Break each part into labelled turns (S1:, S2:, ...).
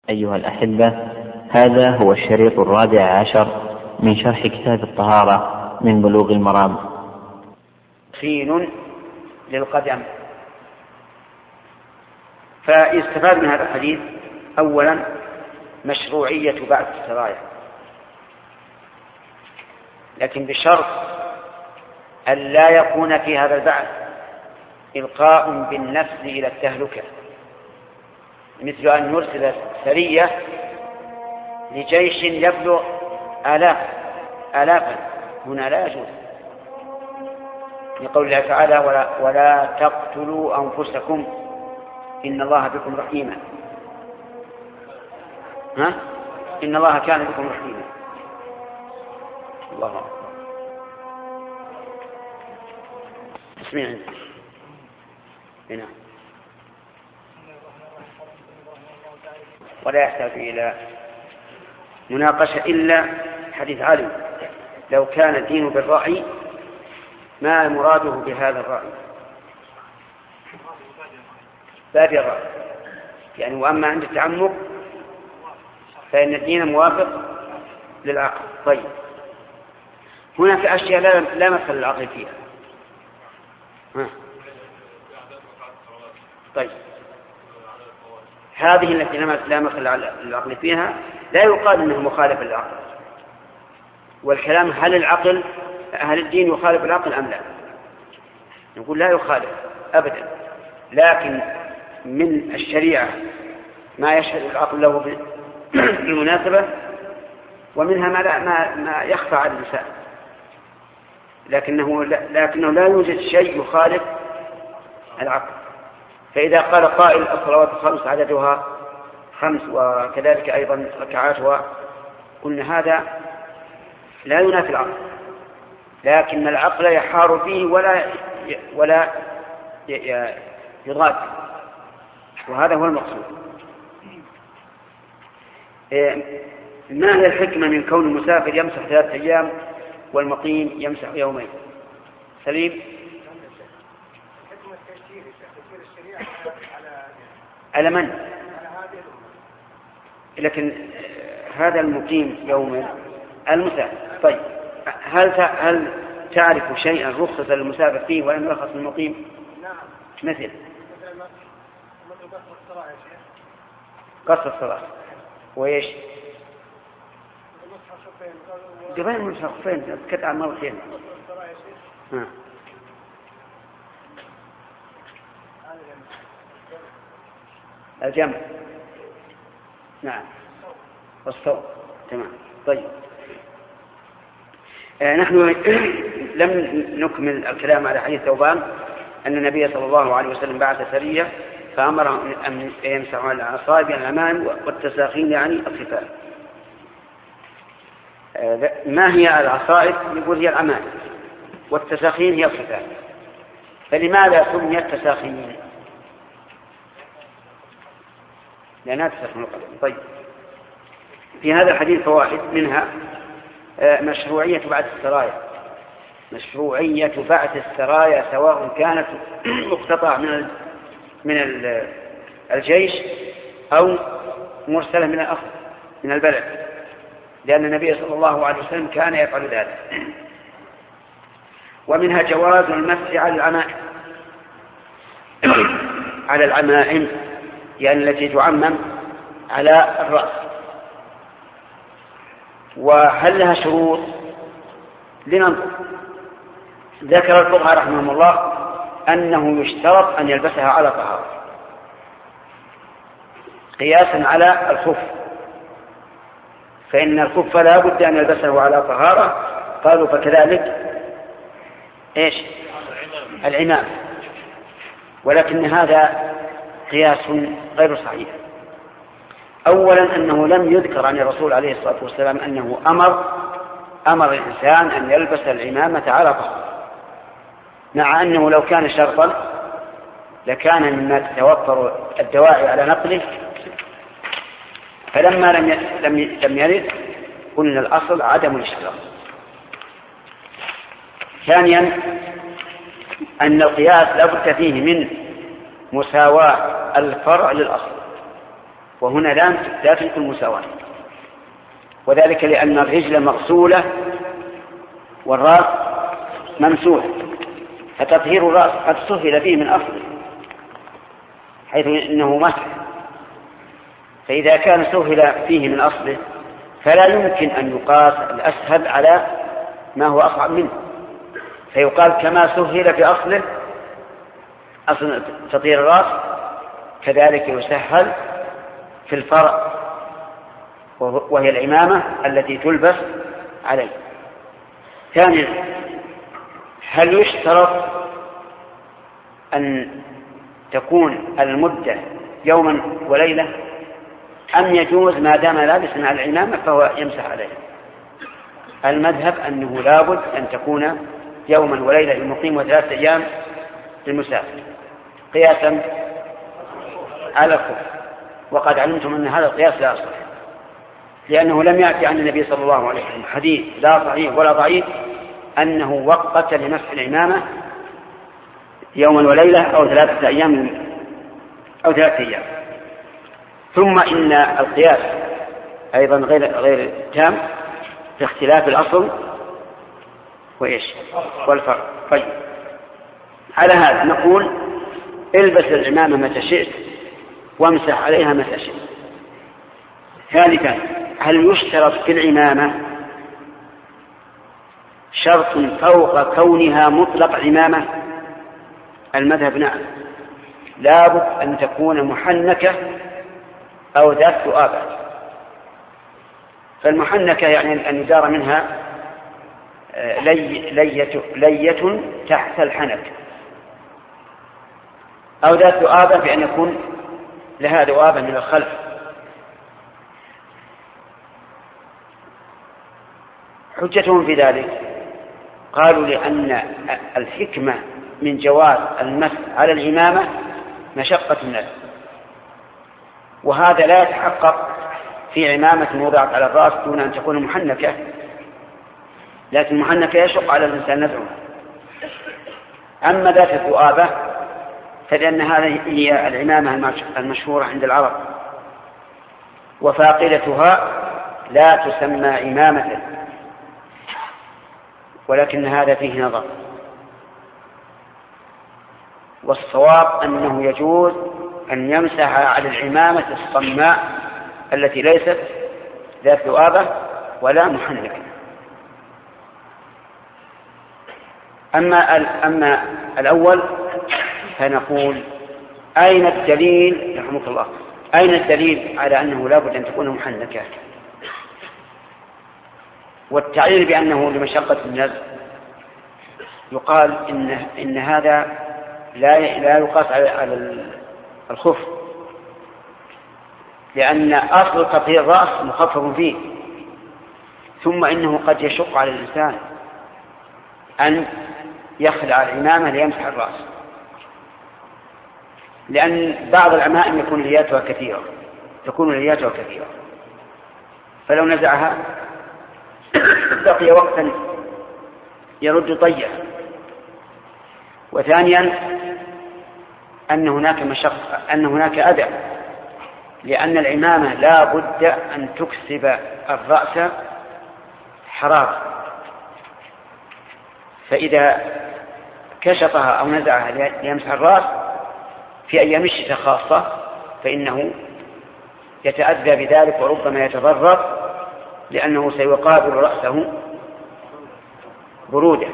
S1: أيها الأحبة، هذا هو الشريط 14 من شرح كتاب الطهارة من بلوغ المرام.
S2: خين للقدم. فيستفاد من هذا الحديث أولا مشروعية بعث السرايا، لكن بشرط أن لا يكون في هذا البعث إلقاء بالنفس إلى التهلكة، مثل أن نرسل سرية لجيش يبلغ آلافا، هنا لا يجوز، لقول الله تعالى: ولا تقتلوا أنفسكم إن الله بكم رحيما. إن الله كان بكم رحيما. الله أكبر. اسمع هنا. ولا يحتاج إلى مناقشة إلا حديث علي: لو كان الدين بالرأي ما مراده بهذا الرأي؟ باب الرأي يعني. وأما عند التعمق فإن الدين موافق للعقل. طيب، هناك أشياء لا مثل العقل فيها. طيب، هذه التي لا مثل العقل فيها لا يقال أنه مخالف للعقل. والكلام هل الدين يخالف العقل أم لا؟ نقول لا يخالف أبدا، لكن من الشريعة ما يشهد العقل له بالمناسبة، ومنها ما يخفى على الإنسان، لكنه لا يوجد شيء يخالف العقل. فإذا قال قائل: الصلوات الخمس عددها 5 وكذلك أيضا ركعاتها، قلنا هذا لا ينافي العقل، لكن العقل يحار فيه ولا يضاد، وهذا هو المقصود. ما هي الحكمة من كون المسافر يمسح 3 أيام والمقيم يمسح يومين؟ سليم. على من؟ لكن هذا المقيم يومين المسافر. طيب، هل تعرف شيئا رخص للمسافر فيه ولم يرخص للمقيم؟ مثل قصر الصلاة وإيش؟ جبال من شخصين كتع مرتين. الجمع، نعم، والصوت، تمام. طيب، نحن لم نكمل الكلام على حديث ثوبان أن النبي صلى الله عليه وسلم بعث سرية فأمرهم أن يمسحوا على الأصابع الأمام والتساخين يعني الخفاف. ما هي العصائب؟ يقول هي الأمام، والتساخين هي الخفاف. فلماذا سمي التساخين؟ لأنها تساخن القدم. طيب، في هذا الحديث فوائد، منها مشروعية بعث السرايا. مشروعية بعث السرايا سواء كانت مقتطعة من الجيش أو مرسلة من الأصل من البلد، لأن النبي صلى الله عليه وسلم كان يفعل ذلك. ومنها جواز المسح على العمائم يعني التي تعمم على الرأس. وهل لها شروط؟ لننظر. ذكر الفقهاء رحمهم الله أنه يشترط أن يلبسها على طهارة، قياسا على الخف، فإن الخف لا بد أن يلبسه على طهارة. قالوا فكذلك إيش؟ العمام. ولكن هذا قياس غير صحيح. أولا أنه لم يذكر عن الرسول عليه الصلاة والسلام أنه أمر الإنسان أن يلبس العمامة على طهارة، مع أنه لو كان شرطا لكان مما تتوفر الدواعي على نقله، فلما لم يرد قلنا الأصل عدم الاشتراط. ثانيا أن القياس لا بد فيه من مساواة الفرع للأصل، وهنا لا تلك المساواة، وذلك لأن الرجل مغسولة والرأس ممسوح، فتطهير الرأس قد سهل فيه من أصله حيث إنه مسح، فإذا كان سهل فيه من أصله فلا يمكن أن يقاس الأسهل على ما هو أصعب منه، فيقال كما سهل في أصله أصل تطهير الرأس كذلك يسهل في الفرع وهي العمامة التي تلبس عليه. ثانيا، هل يشترط أن تكون المدة يوما وليلة أم يجوز ما دام لابسا على العمامة فهو يمسح عليه؟ المذهب أنه لابد أن تكون يوما وليلة للمقيم و3 أيام للمسافر قياسا على الكفر، وقد علمتم أن هذا القياس لا يصح، لأنه لم يأتي عن النبي صلى الله عليه وسلم حديث لا صحيح ولا ضعيف أنه وقت لمسح العمامة يوما وليلة أو 3 أيام أو 3 أيام. ثم إن القياس أيضا غير تام في اختلاف الأصل والفرق. طيب، على هذا نقول البس العمامة متى شئت وامسح عليها متى شئت. ثالثا، هل يشترط في العمامة شرط فوق كونها مطلق عمامة؟ المذهب نعم، لابد أن تكون محنكة أو ذات ذؤابات. فالمحنكة يعني أن يدار منها لية تحت الحنك، أو ذات ذؤابة بأن يكون لها ذؤابة من الخلف. حجتهم في ذلك قالوا لأن الحكمة من جواز المسح على العمامة مشقة الناس، وهذا لا يتحقق في عمامة وضعت على الرأس دون أن تكون محنكة، لكن المحنكة يشق على الإنسان نزعه. أما ذات الذؤابة فلأن هذه هي العمامة المشهورة عند العرب، وفاقدتها لا تسمى عمامة، ولكن هذا فيه نظر، والصواب أنه يجوز أن يمسح على العمامة الصماء التي ليست ذات ذؤابة ولا محنكة. أما الأول فنقول أين الدليل رحمك الله، أين الدليل على أنه لا بد أن تكون محنكة؟ والتعليل بأنه لمشقة النزع يقال إن هذا لا يقاس على الخف، لأن أصل تطهير الرأس مخفف فيه، ثم إنه قد يشق على الإنسان أن يخلع العمامة ليمسح الرأس، لأن بعض العمائم تكون لياتها كثيرة، فلو نزعها بقي وقتا يرد طيه. وثانيا أن هناك أذى، لأن العمامة لا بد أن تكسب الرأس حرارة، فإذا كشطها أو نزعها ليمسح الرأس في أيام الشتاء خاصة فإنه يتأذى بذلك وربما يتضرر، لأنه سيقابل رأسه برودة.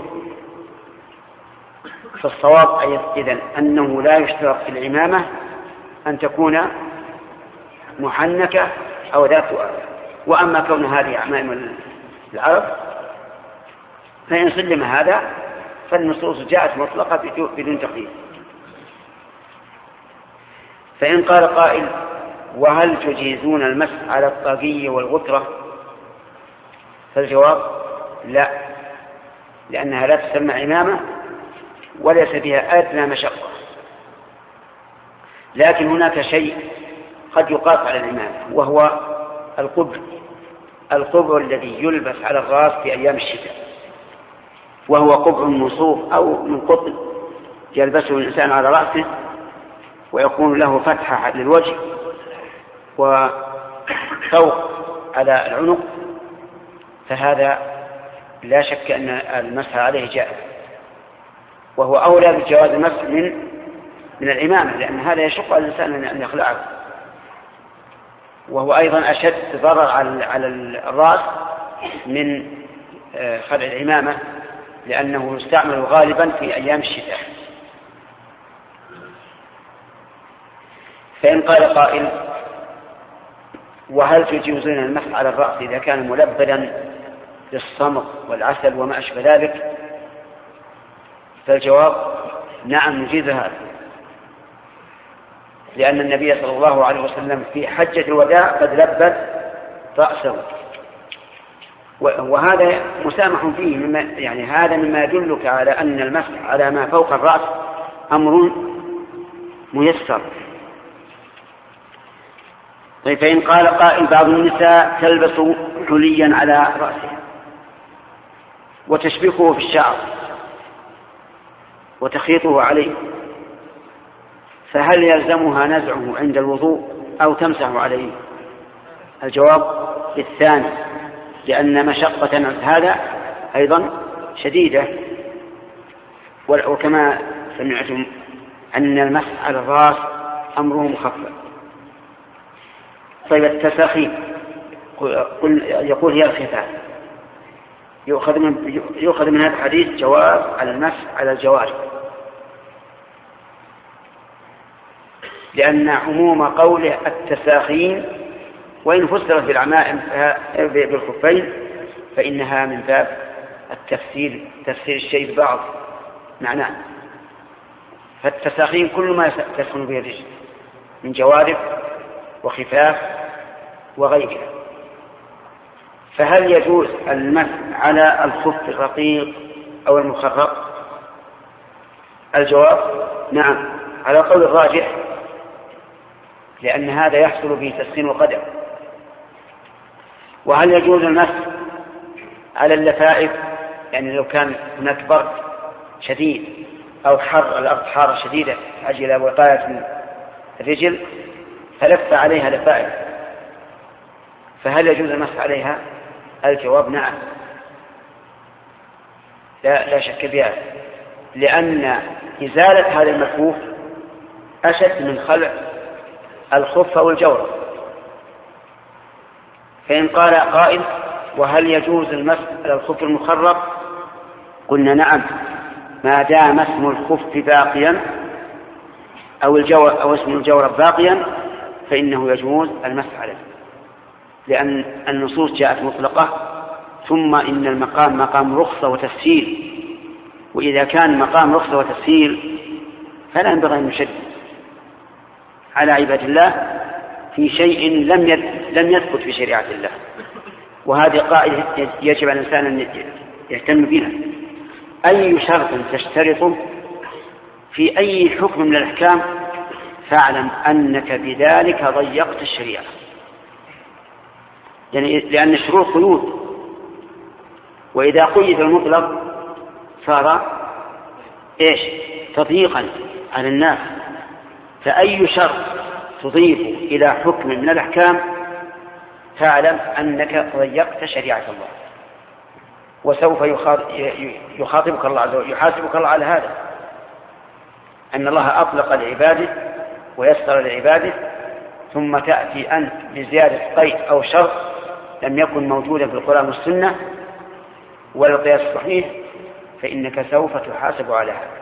S2: فالصواب إذن أنه لا يشترط في العمامة أن تكون محنكة أو ذات ذؤابة. وأما كون هذه عمائم العرب فإن سلم هذا فالنصوص جاءت مطلقة بدون تقييد. فإن قال قائل وهل تجيزون المسح على الطاقية والغترة؟ فالجواب لا، لأنها لا تسمى عمامة وليس فيها أدنى مشقة، لكن هناك شيء قد يقاس على العمامة وهو القبع الذي يلبس على الرأس في أيام الشتاء، وهو قبع من صوف أو من قطن يلبسه الإنسان على رأسه ويكون له فتحة للوجه، وفوق على العنق فهذا لا شك أن المسح عليه جائز، وهو أولى بجواز المسح من العمامة، لأن هذا يشق على الإنسان أن يخلعه، وهو أيضا أشد ضرر على الرأس من خلع العمامة، لأنه يستعمل غالبا في أيام الشتاء. فإن قال قائل: وهل تجوزون المسح على الرأس إذا كان ملبدا للصمغ والعسل وما أشبه ذلك؟ فالجواب: نعم نجيز هذا، لأن النبي صلى الله عليه وسلم في حجة الوداع قد لبد رأسه، وهذا مسامح فيه، يعني هذا مما يدلك على أن المسح على ما فوق الرأس أمر ميسر. طيب، فإن قال قائل: بعض النساء تلبس حليا على رأسها وتشبكه في الشعر وتخيطه عليه، فهل يلزمها نزعه عند الوضوء أو تمسح عليه؟ الجواب الثاني، لأن مشقة هذا أيضا شديدة، وكما سمعتم أن المسح على الرأس أمره مخفف. طيب، التساخين يقول هي الخفاف، يؤخذ من هذا الحديث جواز على المسح على الجوارح، لأن عموم قوله التساخين وإن فسرت بالعمائم بالخفين فإنها من باب تفسير الشيء ببعض معناه. فالتساخين كل ما تسخن به الرجل من جوارب وخفاف وغيرها. فهل يجوز المسح على الخف الرقيق أو المخرق؟ الجواب: نعم، على قول الراجح، لأن هذا يحصل به تسخين القدم. وهل يجوز المسح على اللفائف؟ يعني لو كان هناك برد شديد أو حر، الأرض حارة شديدة تحتاج إلى وقاية من الرجل فلف عليها لفائف، فهل يجوز المسح عليها؟ الجواب: نعم، لا شك بها، لأن إزالة هذا المكفوف أشد من خلع الخف أو الجورب. فإن قال قائل: وهل يجوز المسح على الخف المخرق؟ قلنا: نعم، ما دام اسم الخف باقيا أو اسم الجورب باقيا فإنه يجوز المسح عليه، لأن النصوص جاءت مطلقة، ثم إن المقام مقام رخصة وتسهيل، وإذا كان مقام رخصة وتسهيل فلا ينبغي أن نشدد على عباد الله في شيء لم يثبت في شريعة الله. وهذه قاعدة يجب على الإنسان أن يهتم بها. أي شرط تشترطه في أي حكم من الأحكام فاعلم أنك بذلك ضيقت الشريعة، يعني لأن الشروط قيود، وإذا قيد المطلق صار تضييقا على الناس. فأي شرط تضيف إلى حكم من الأحكام فاعلم أنك ضيقت شريعة الله، وسوف يخاطبك الله عز وجل، يحاسبك الله على هذا، أن الله أطلق لعباده ويسر لعباده، ثم تأتي أنت بزيادة قيد أو شرط لم يكن موجودا في القرآن والسنة ولا القياس الصحيح، فإنك سوف تحاسب على هذا.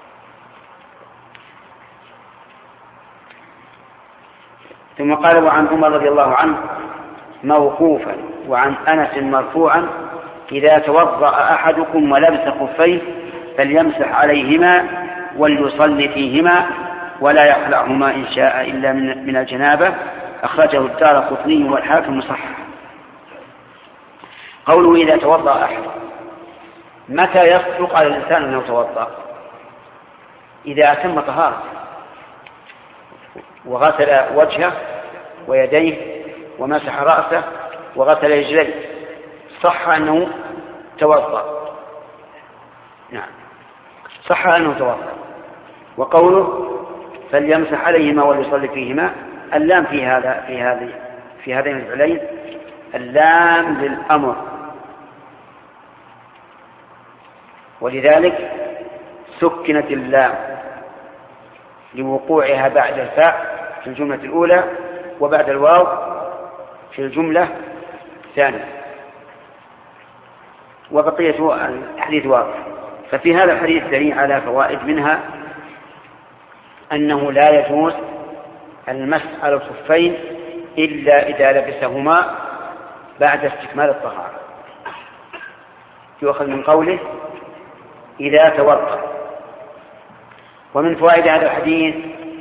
S2: ثم قال: وعن عمر رضي الله عنه موقوفا وعن أنس مرفوعا: إذا توضأ أحدكم ولبس خفيه فليمسح عليهما وليصلي فيهما ولا يخلعهما إن شاء إلا من الجنابة. أخرجه الدارقطني والحاكم صححه. قوله إذا توضأ أحد، متى يصدق على الإنسان أنه توضأ؟ إذا أتم طهارته وغسل وجهه ويديه ومسح رأسه وغسل رجليه صح أنه توضأ. نعم، صح أنه توضأ. وقوله فليمسح عليهما وليصلي فيهما اللام في هذين الفعلين اللام للأمر، ولذلك سكنت اللام لوقوعها بعد الفاء في الجملة الأولى وبعد الواو في الجملة الثانية، وبقية الحديث واضح. ففي هذا الحديث دليل على فوائد، منها أنه لا يجوز المسح على الخفين إلا إذا لبسهما بعد استكمال الطهارة، يؤخذ من قوله إذا توضأ. ومن فوائد هذا الحديث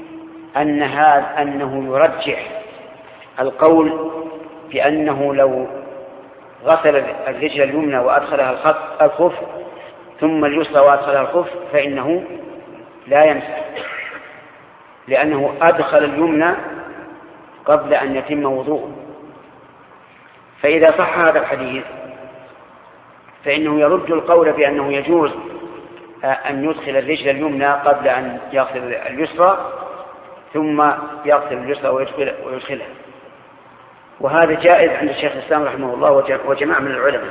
S2: أنه يرجح القول بأنه لو غسل الرجل اليمنى وأدخلها الخف ثم اليسرى وأدخلها الخف فإنه لا يمسح، لأنه أدخل اليمنى قبل أن يتم وضوءه. فإذا صح هذا الحديث فإنه يرد القول بأنه يجوز أن يدخل الرجل اليمنى قبل أن يغسل اليسرى ثم يغسل اليسرى ويدخلها، وهذا جائز عند الشيخ الإسلام رحمه الله وجماعة من العلماء،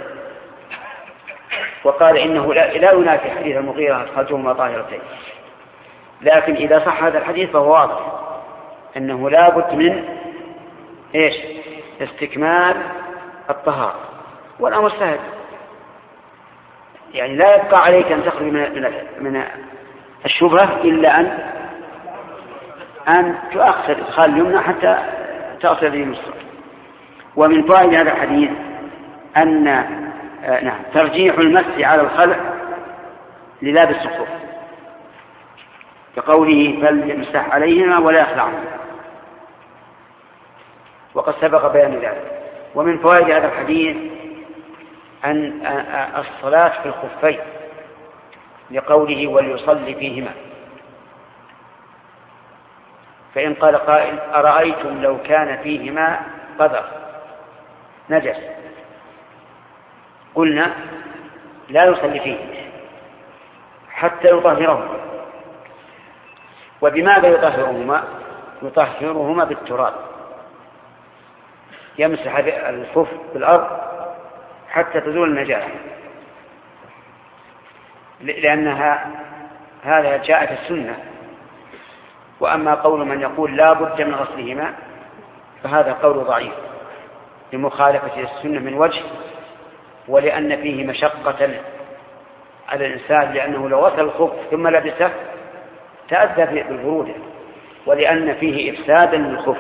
S2: وقال إنه لا ينافي حديث المغيرة أدخلتهما طاهرتين. لكن إذا صح هذا الحديث فهو واضح أنه لا بد من استكمال الطهارة، والأمر سهل، يعني لا يبقى عليك أن تخرج من الشبهة إلا أن تؤخر إدخال اليمنى حتى تصل اليسرى. ومن فوائد هذا الحديث أن ترجيح المسح على الخلع للابس الخف، كقوله فليمسح عليهما ولا يخلعهما، وقد سبق بيان ذلك. ومن فوائد هذا الحديث أن الصلاة في الخفين لقوله وليصلي فيهما، فإن قال قائل أرأيتم لو كان فيهما قدر نجس، قلنا لا يصلي فيه حتى يطهرهما. وبماذا يطهرهما؟ يطهرهما بالتراب، يمسح الخف بالأرض حتى تزول النجاسة، لأنها هذا جاء في السنة. وأما قول من يقول لا بد من غسلهما فهذا قول ضعيف لمخالفة السنة من وجه، ولأن فيه مشقة على الإنسان، لأنه لو غسل الخف ثم لبسه تأذى بالبرودة، ولأن فيه إفسادا للخف.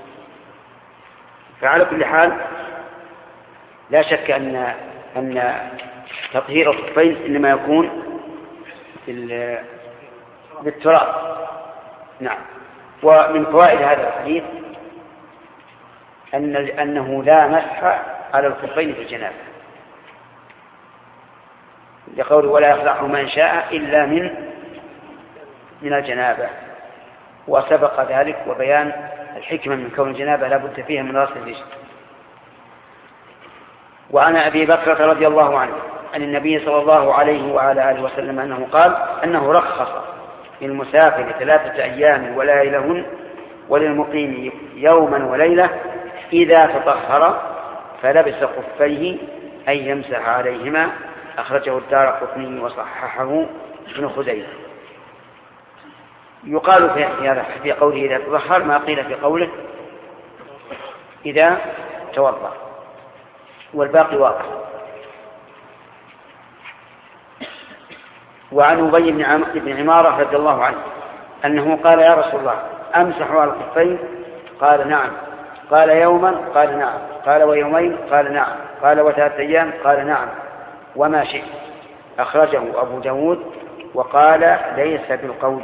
S2: فعلى كل حال لا شك أن تطهير الخفين إنما يكون بالتراب. نعم. ومن فوائد هذا الحديث أنه لا مسح على الخفين في الجنابة، لقوله ولا يخلعهما إن شاء إلا من الجنابة، وسبق ذلك وبيان الحكمة من كون الجنابة لا بد فيها من غسل الرجل. وعن أبي بكر رضي الله عنه عن النبي صلى الله عليه وعلى آله وسلم أنه قال أنه رخص للمسافر 3 أيام وليلهن وللمقيم يوما وليلة إذا تطهر فلبس خفيه أن يمسح عليهما، أخرجه الدارقطني وصححه ابن خزيمة. يقال في قوله إذا تطهر ما قيل في قوله إذا توضأ، والباقي واضح. وعن أبي بن عمارة رضي الله عنه أنه قال يا رسول الله أمسح على الخفين؟ قال نعم. قال يوما؟ قال نعم. قال ويومين؟ قال نعم. قال و3 أيام؟ قال نعم. وما شئت. أخرجه أبو داود وقال ليس بالقول.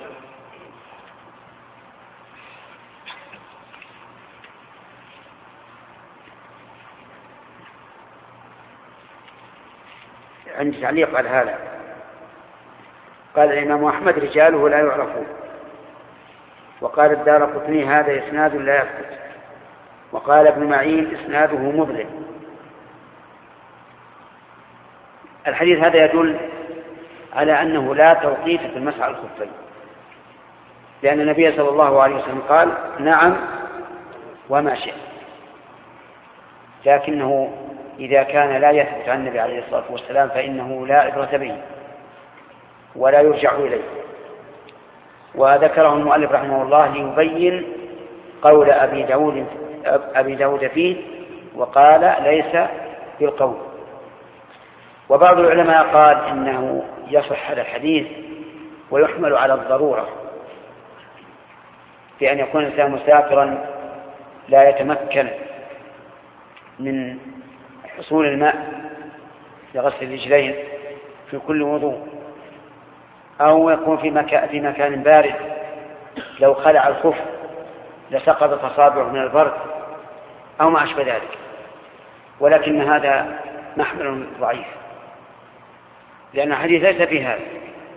S2: عندي تعليق على هذا. قال الإمام أحمد رجاله لا يعرفون، وقال الدارقطني هذا إسناد لا يثبت، وقال ابن معين إسناده مظلم. الحديث هذا يدل على أنه لا توقيت في المسح على الخفين، لأن النبي صلى الله عليه وسلم قال نعم وما شئت، لكنه إذا كان لا يثبت عن النبي عليه الصلاة والسلام فإنه لا عبرة به ولا يرجع إليه. وذكره المؤلف رحمه الله ليبين قول أبي داود فيه، وقال ليس بالقول. وبعض العلماء قال إنه يصح هذا الحديث ويحمل على الضرورة، في أن يكون الإنسان مسافرا لا يتمكن من حصول الماء لغسل الرجلين في كل وضوء، أو يكون في مكان بارد لو خلع الخف لسقطت أصابعه من البرد أو ما أشبه ذلك. ولكن هذا محمل ضعيف، لأن الحديث ليس في هذا.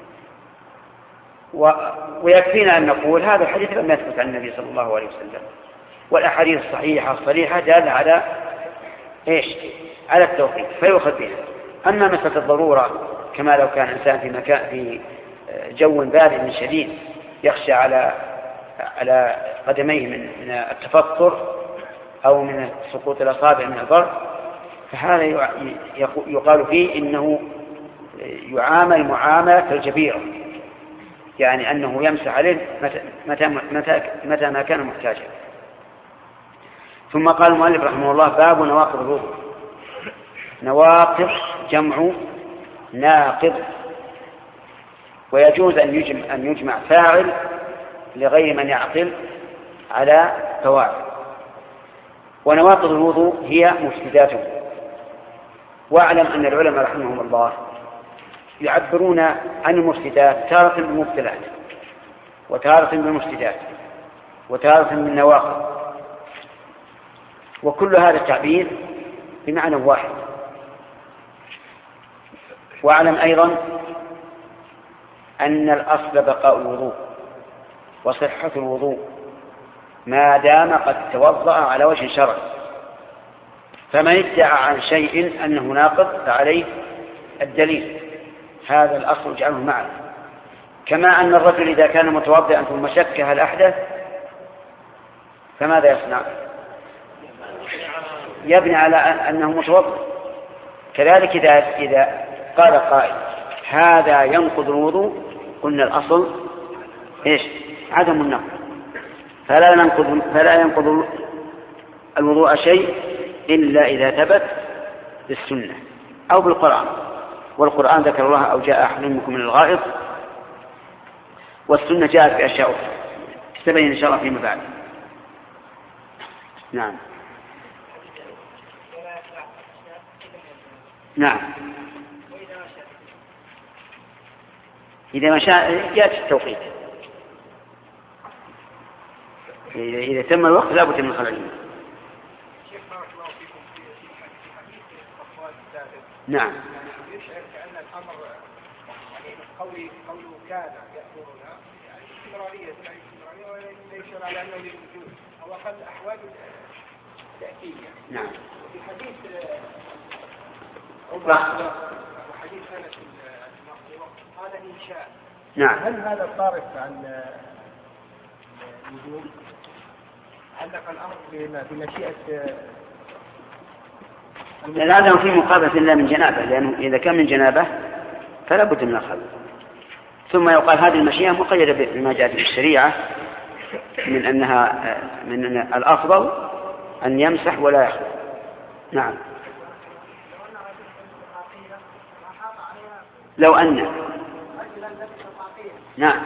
S2: ويكفينا أن نقول هذا الحديث لم يثبت عن النبي صلى الله عليه وسلم، والأحاديث الصحيحة الصريحة دالة على إيش؟ على التوقيت فيؤخذ بها. أما مسألة الضرورة كما لو كان إنسان في جو بارد شديد يخشى على قدميه من التفطر أو من سقوط الأصابع من البرد، فهذا يقال فيه إنه يعامل معاملة الجبيرة، يعني أنه يمسح عليه متى ما كان محتاجا. ثم قال المؤلف رحمه الله: باب نواقض الوضوء. نواقض جمع ناقض، ويجوز أن يجمع فاعل لغير من يعقل على فواعل. ونواقض الوضوء هي مفسداته. واعلم أن العلماء رحمهم الله يعبرون عن المفسدات تارة بالمبتلات، وتارة بالمفسدات، وتارة بالنواقض، وكل هذا التعبير بمعنى واحد. واعلم أيضا أن الأصل بقاء الوضوء وصحة الوضوء ما دام قد توضأ على وجه شرعي، فمن ادعى عن شيء أنه ناقض فعليه الدليل، هذا الأصل اجعله معه. كما أن الرجل إذا كان متوضئا ثم شك هل أحدث فماذا يصنع؟ يبني على أنه متوضئ. كذلك إذا قال قائل هذا ينقض الوضوء، قلنا الأصل إيش؟ عدم النقض، فلا ينقض الوضوء شيء إلا إذا ثبت بالسنة أو بالقرآن. والقرآن ذكر الله: أو جاء أحد منكم من الغائط. والسنة جاءت بأشياء أخرى تبين إن شاء الله فيما بعد. نعم. نعم. إذا ما شاء يأتي التوقيت، إذا تم الوقت لا بد من خلعه. نعم.
S3: يشعر كأن الأمر يعني قوله كان يأمرنا يعني استمرارية وليس على أنه للوجود أو أقل أحوال تأتية.
S2: نعم.
S3: في حديث وحديث أنس قال إن شاء.
S2: نعم.
S3: هل هذا صارف عن الوجود؟ علق الأمر بمشيئة
S2: هذا في مقابلة لا من جنابه، لأنه إذا كان من جنابه فلا بد من الخلع. ثم يقال هذه المشيئة مقيدة بما جاء في الشريعة من أن الأفضل أن يمسح ولا يخلع. نعم. لو أن نعم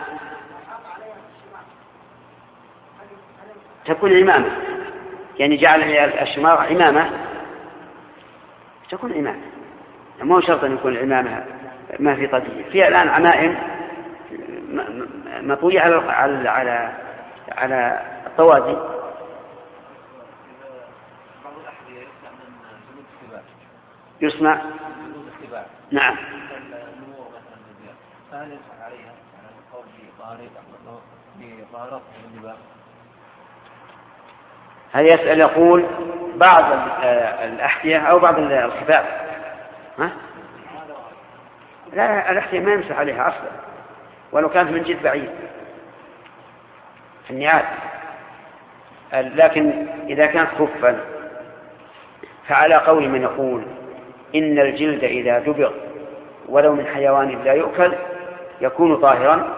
S2: تكون عمامة، يعني جعل الشمار عمامة تكون عمامة، مو شرط أن يكون العمامة ما في طبيعي. فيها الآن عمائم مطوية على الطوازي. يسمع. نعم. هل يسأل يقول بعض الأحذية أو بعض الخفاف؟ لا، الأحذية ما يمسح عليها أصلا ولو كانت من جد بعيد في النعال. لكن إذا كانت خفا فعلى قول من يقول إن الجلد إذا دبغ ولو من حيوان لا يؤكل يكون طاهرا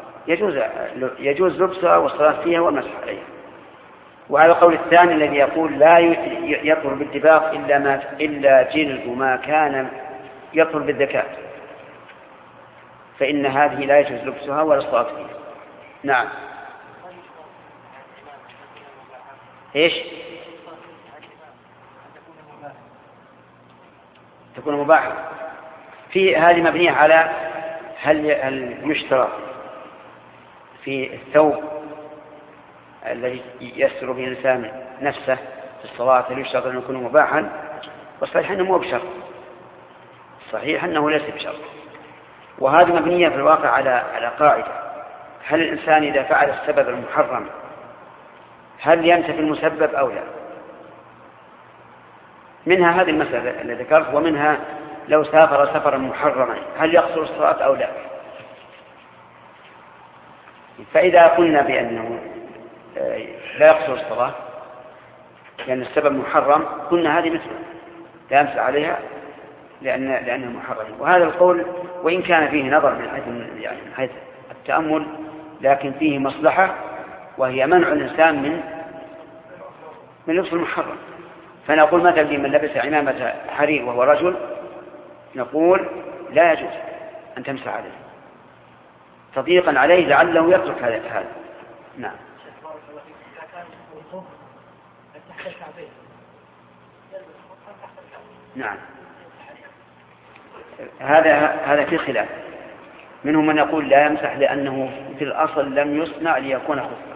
S2: يجوز لبسها والصلاة فيها والمسح عليها. وعلى القول الثاني الذي يقول لا يطهر بالدباغ إلا جلد ما كان يطهر بالذكاة، فإن هذه لا يجوز لبسها ولا الصلاة فيها. نعم. إيش؟ تكون مباحة. في هذه مبنية على هل يشترط في الثوب الذي يستر به الإنسان نفسه في الصلاة هل يشترط أن يكون مباحا؟ والصحيح أنه مو بشرط، صحيح أنه ليس بشرط. وهذه مبنية في الواقع على قاعدة: هل الإنسان إذا فعل السبب المحرم هل ينتفي المسبب أو لا؟ منها هذه المسألة التي ذكرت، ومنها لو سافر سفرا محرما هل يقصر الصلاة أو لا؟ فإذا قلنا بأنه لا يقصر الصلاة لأن السبب محرم قلنا هذه مثله لا يمسح عليها لأنه محرم. وهذا القول وإن كان فيه نظر من حيث التأمل لكن فيه مصلحة، وهي منع الإنسان من لبس المحرم. فنقول مثلا لمن لبس عمامة حرير وهو رجل نقول لا يجوز أن تمسح عليه تضييقا عليه لعله يترك هذا. نعم. نعم. هذا في خلاف، منهم من يقول لا يمسح لأنه في الأصل لم يصنع ليكون خفا،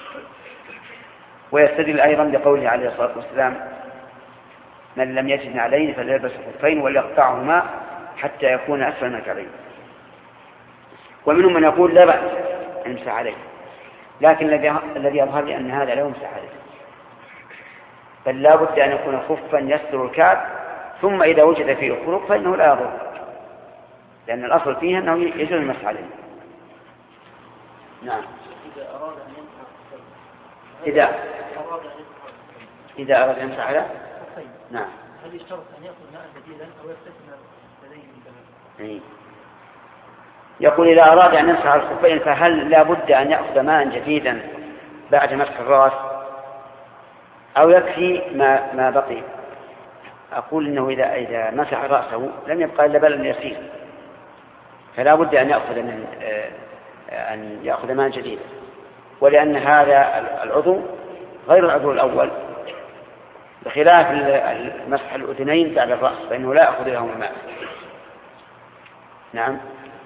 S2: ويستدل أيضا بقوله عليه الصلاة والسلام: من لم يجد نعلين فليلبس خفين وليقطعهما حتى يكون أسفل من الكعبين. ومنهم من يقول لا بأس أن يمسح عليه، لكن الذي يظهر لي أن هذا لا يمسح عليه، بل لا بد أن يكون خفا يستر الكعب، ثم إذا وجد فيه الخروق فإنه لا يضر، لأن الأصل فيه أنه يجوز المسح عليه. نعم. إذا أراد أن يمسح عليه نعم.
S3: هل يشترط أن يأخذ ماء بديلا أو يستثنى لديه البلد؟
S2: يقول إذا أراد أن يمسح الخفين فهل لا بد أن يأخذ ماء جديدا بعد مسح الرأس أو يكفي ما بقي؟ أقول إنه إذا مسح رأسه لم يبقى إلا بلل يسير، فلا بد أن يأخذ ماء جديدا، ولأن هذا العضو غير العضو الأول، بخلاف مسح الأذنين بعد الرأس فإنه لا يأخذ لهم الماء. نعم.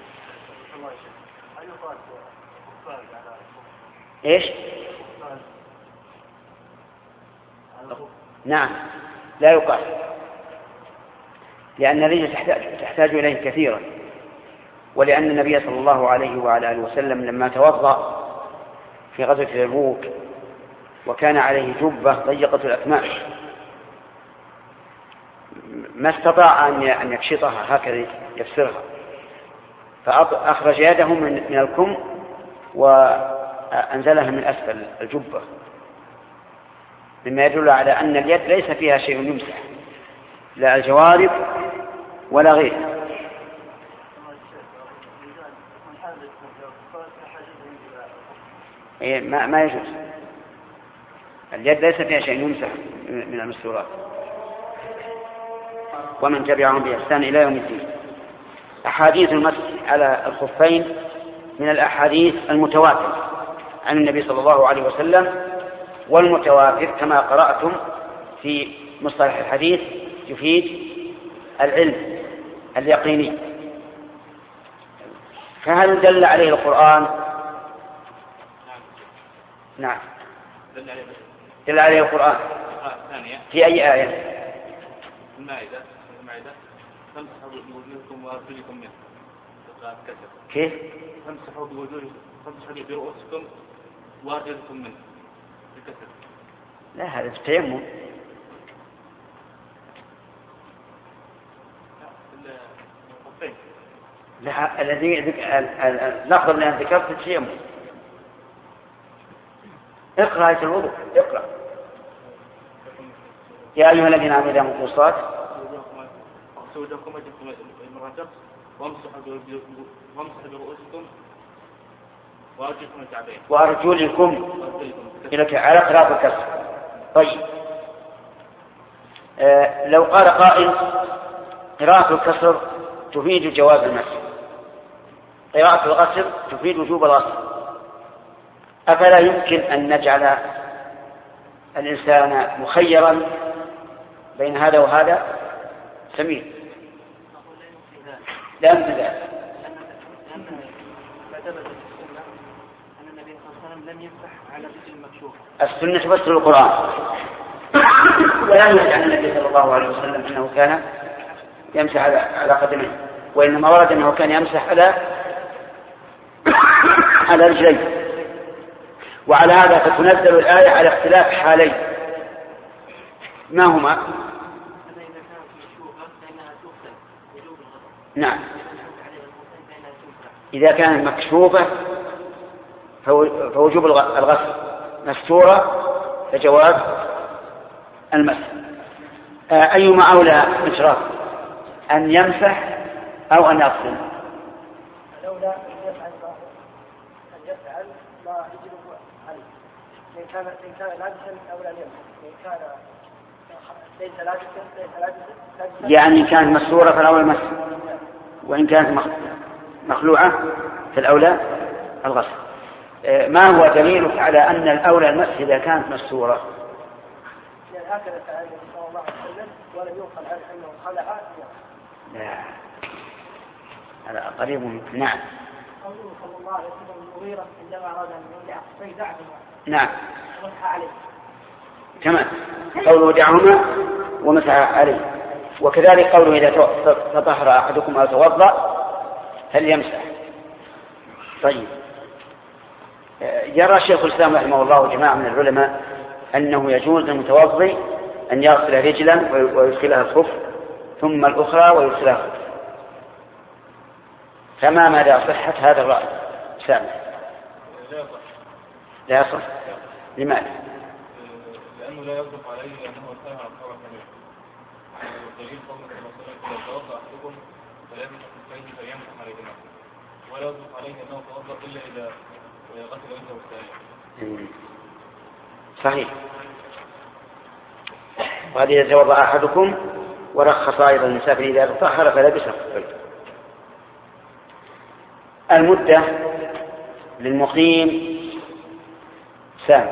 S2: إيش؟ نعم لا يقال، لأن الرجل تحتاج إليه كثيرا، ولأن النبي صلى الله عليه وعلى آله وسلم لما توضأ في غزوة تبوك وكان عليه جبة ضيقة الأكمام ما استطاع أن يكشطها هكذا يفسرها، فأخرج يده من الكم وأنزلها من أسفل الجبة، مما يدل على أن اليد ليس فيها شيء يمسح، لا الجوارب ولا غيرها. ما يجوز، اليد ليس فيها شيء يمسح من المستورات. ومن تبعهم بإحسان إلى يوم الدين. أحاديث المسح على الخفين من الأحاديث المتواترة عن النبي صلى الله عليه وسلم، والمتواتر كما قرأتم في مصطلح الحديث يفيد العلم اليقيني. فهل دل عليه القرآن؟ نعم دل عليه القرآن. في أي آية؟
S4: المائدة تمسحوا بوجوهكم وأرجلكم منه.
S2: كيف؟
S4: تمسحوا برؤوسكم وأرجلكم منه.
S2: لا هذا في التيمم. لا الذي اللفظ الذي ذكرت في التيمم. اقرأ آية الوضوء، اقرأ. يا أيها الذين آمنوا إذا قمتم الصلاة
S4: وجوهكم المرافق وامسحوا برؤوسكم وأرجلكم الكعبين
S2: وأرجلكم إلى على قراءة الكسر. طيب لو قال قائل قراءة الكسر تفيد جواز المسح، قراءة الغسل تفيد وجوب الغسل، أفلا يمكن أن نجعل الإنسان مخيرا بين هذا وهذا؟ سمير لا يمكن ذلك،
S3: أن النبي صلى الله عليه وسلم لم يمسح على رجل المكشوفة.
S2: السنة تفسر القرآن، ولا يوجد عن النبي صلى الله عليه وسلم أنه كان يمسح على قدمه، وإنما ورد أنه كان يمسح على رجليه. وعلى هذا فتنزل الآية على اختلاف حالين، ما هما؟ نعم، إذا كانت مكشوفة فوجوب الغسل، مستورة فجواز المسح. أيما أولى إشراف، أن يمسح أو أن يغسل؟
S3: الأولى أن يفعل ما يجب عليه، إن كان لابسا أولى أن يمسح، إن كان ليس لابسا
S2: يعني إن كانت مستورة فالأولى المسح، وإن كانت مخلوعة فالأولى الغسل. ما هو دليلك على أن الأولى المسح إذا كانت مستورة؟
S3: يعني هكذا فعل النبي صلى الله عليه وسلم ولم ينقل عنه أنه خلع.
S2: لا، هذا قريب منه. نعم.
S3: قوله صلى الله عليه وسلم المغيرة عندما أراد أن يودع فيدعهما.
S2: نعم.
S3: ومسح عليه.
S2: تمام. قوله دعهما ومسح عليه. وكذلك قوله إذا تطهر أحدكم أو توضأ فليمسح. طيب، يرى شيخ الإسلام رحمه الله وجماعة من العلماء أنه يجوز للمتوضئ أن يغسل رجلا ويدخلها الخف ثم الأخرى ويدخلها الخف، فما مدى صحة هذا الرأي؟ سامع. لا يصح. لماذا؟
S4: لأنه لا يصدق عليه أنه سمع الصورة كاملة. والدليل قوله صلى الله عليه وسلم إذا توضأ أحدكم فليمسح كفيه فليمسح عليهما، ولا يصدق عليه أنه توضأ إلا إذا غسل وجهه الثاني.
S2: صحيح. وهذه إذا توضأ أحدكم، ورخص أيضا المسافر إذا تطهر فلبس الخفين. المدة للمقيم سام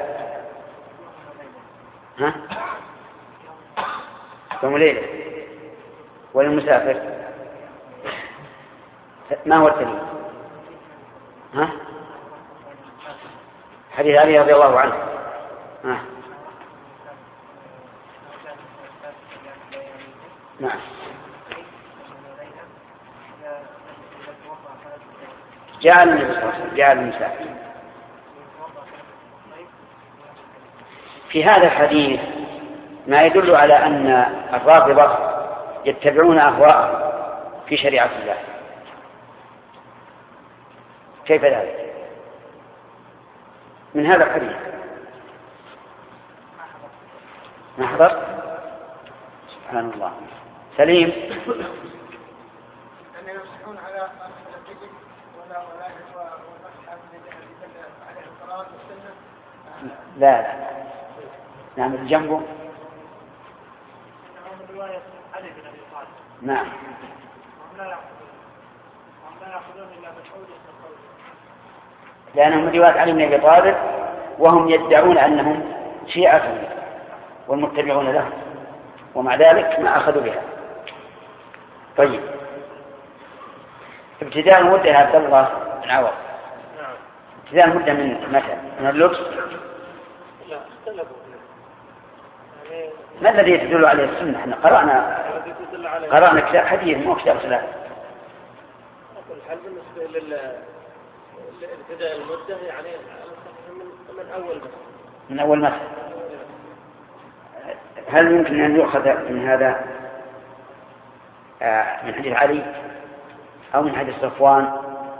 S2: يوم ليلة، وللمسافر ما هو الدليل؟ حديث علي رضي الله عنه. نعم. جعل النبي صلى الله عليه وسلم جعل المسافر. في هذا الحديث ما يدل على أن الرافضة يتبعون أهواءهم في شريعة الله. كيف ذلك؟ من هذا الحديث ما حضر؟ سبحان الله. سليم.
S3: أن يمسحون على الرجل ولا ومسح على القرآن والسنة.
S2: لا نعمل جنبه.
S3: رواية علي بن أبي طالب.
S2: نعم.
S3: وهم لا يأخذون إلا بالحوض والقول.
S2: لأنهم رواية علي بن أبي طالب وهم يدعون أنهم شيعة والمتبعون له، ومع ذلك ما أخذوا بها. طيب، ابتداء المدة يا عبد الله بن عوض. ابتداء المدة من متى؟ من اللبس؟
S3: لا، اختلفوا.
S2: ما الذي يدل عليه السنة؟ احنا قرأنا كتاب حديث مو كتاب صلاة.
S3: هل بالنسبة لابتداء المدة يعني من أول مسح؟
S2: من أول مسح. هل يمكن أن يؤخذ من هذا من حديث علي أو من حديث صفوان؟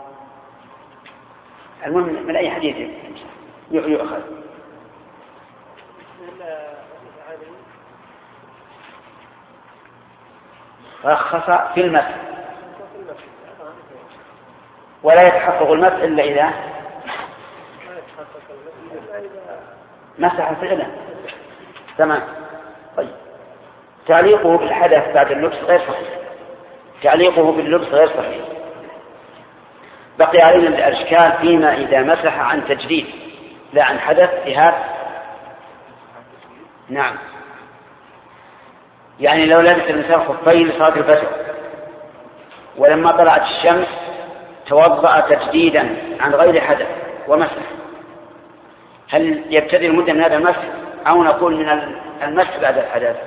S2: المهم من أي حديث يؤخذ. رخص في المسح، ولا يتحقق المسح إلا إذا مسح فعلا. تمام. طيب، تعليقه بالحدث بعد اللبس غير صحيح، تعليقه باللبس غير صحيح. بقي علينا الإشكال فيما إذا مسح عن تجديد لا عن حدث ذهاب. نعم، يعني لو لبس الإنسان خفين لصلاة الفجر ولما طلعت الشمس توضأ تجديدا عن غير حدث ومسح، هل يبتدئ المدة من هذا المسح أو نقول من المسح بعد الحدث؟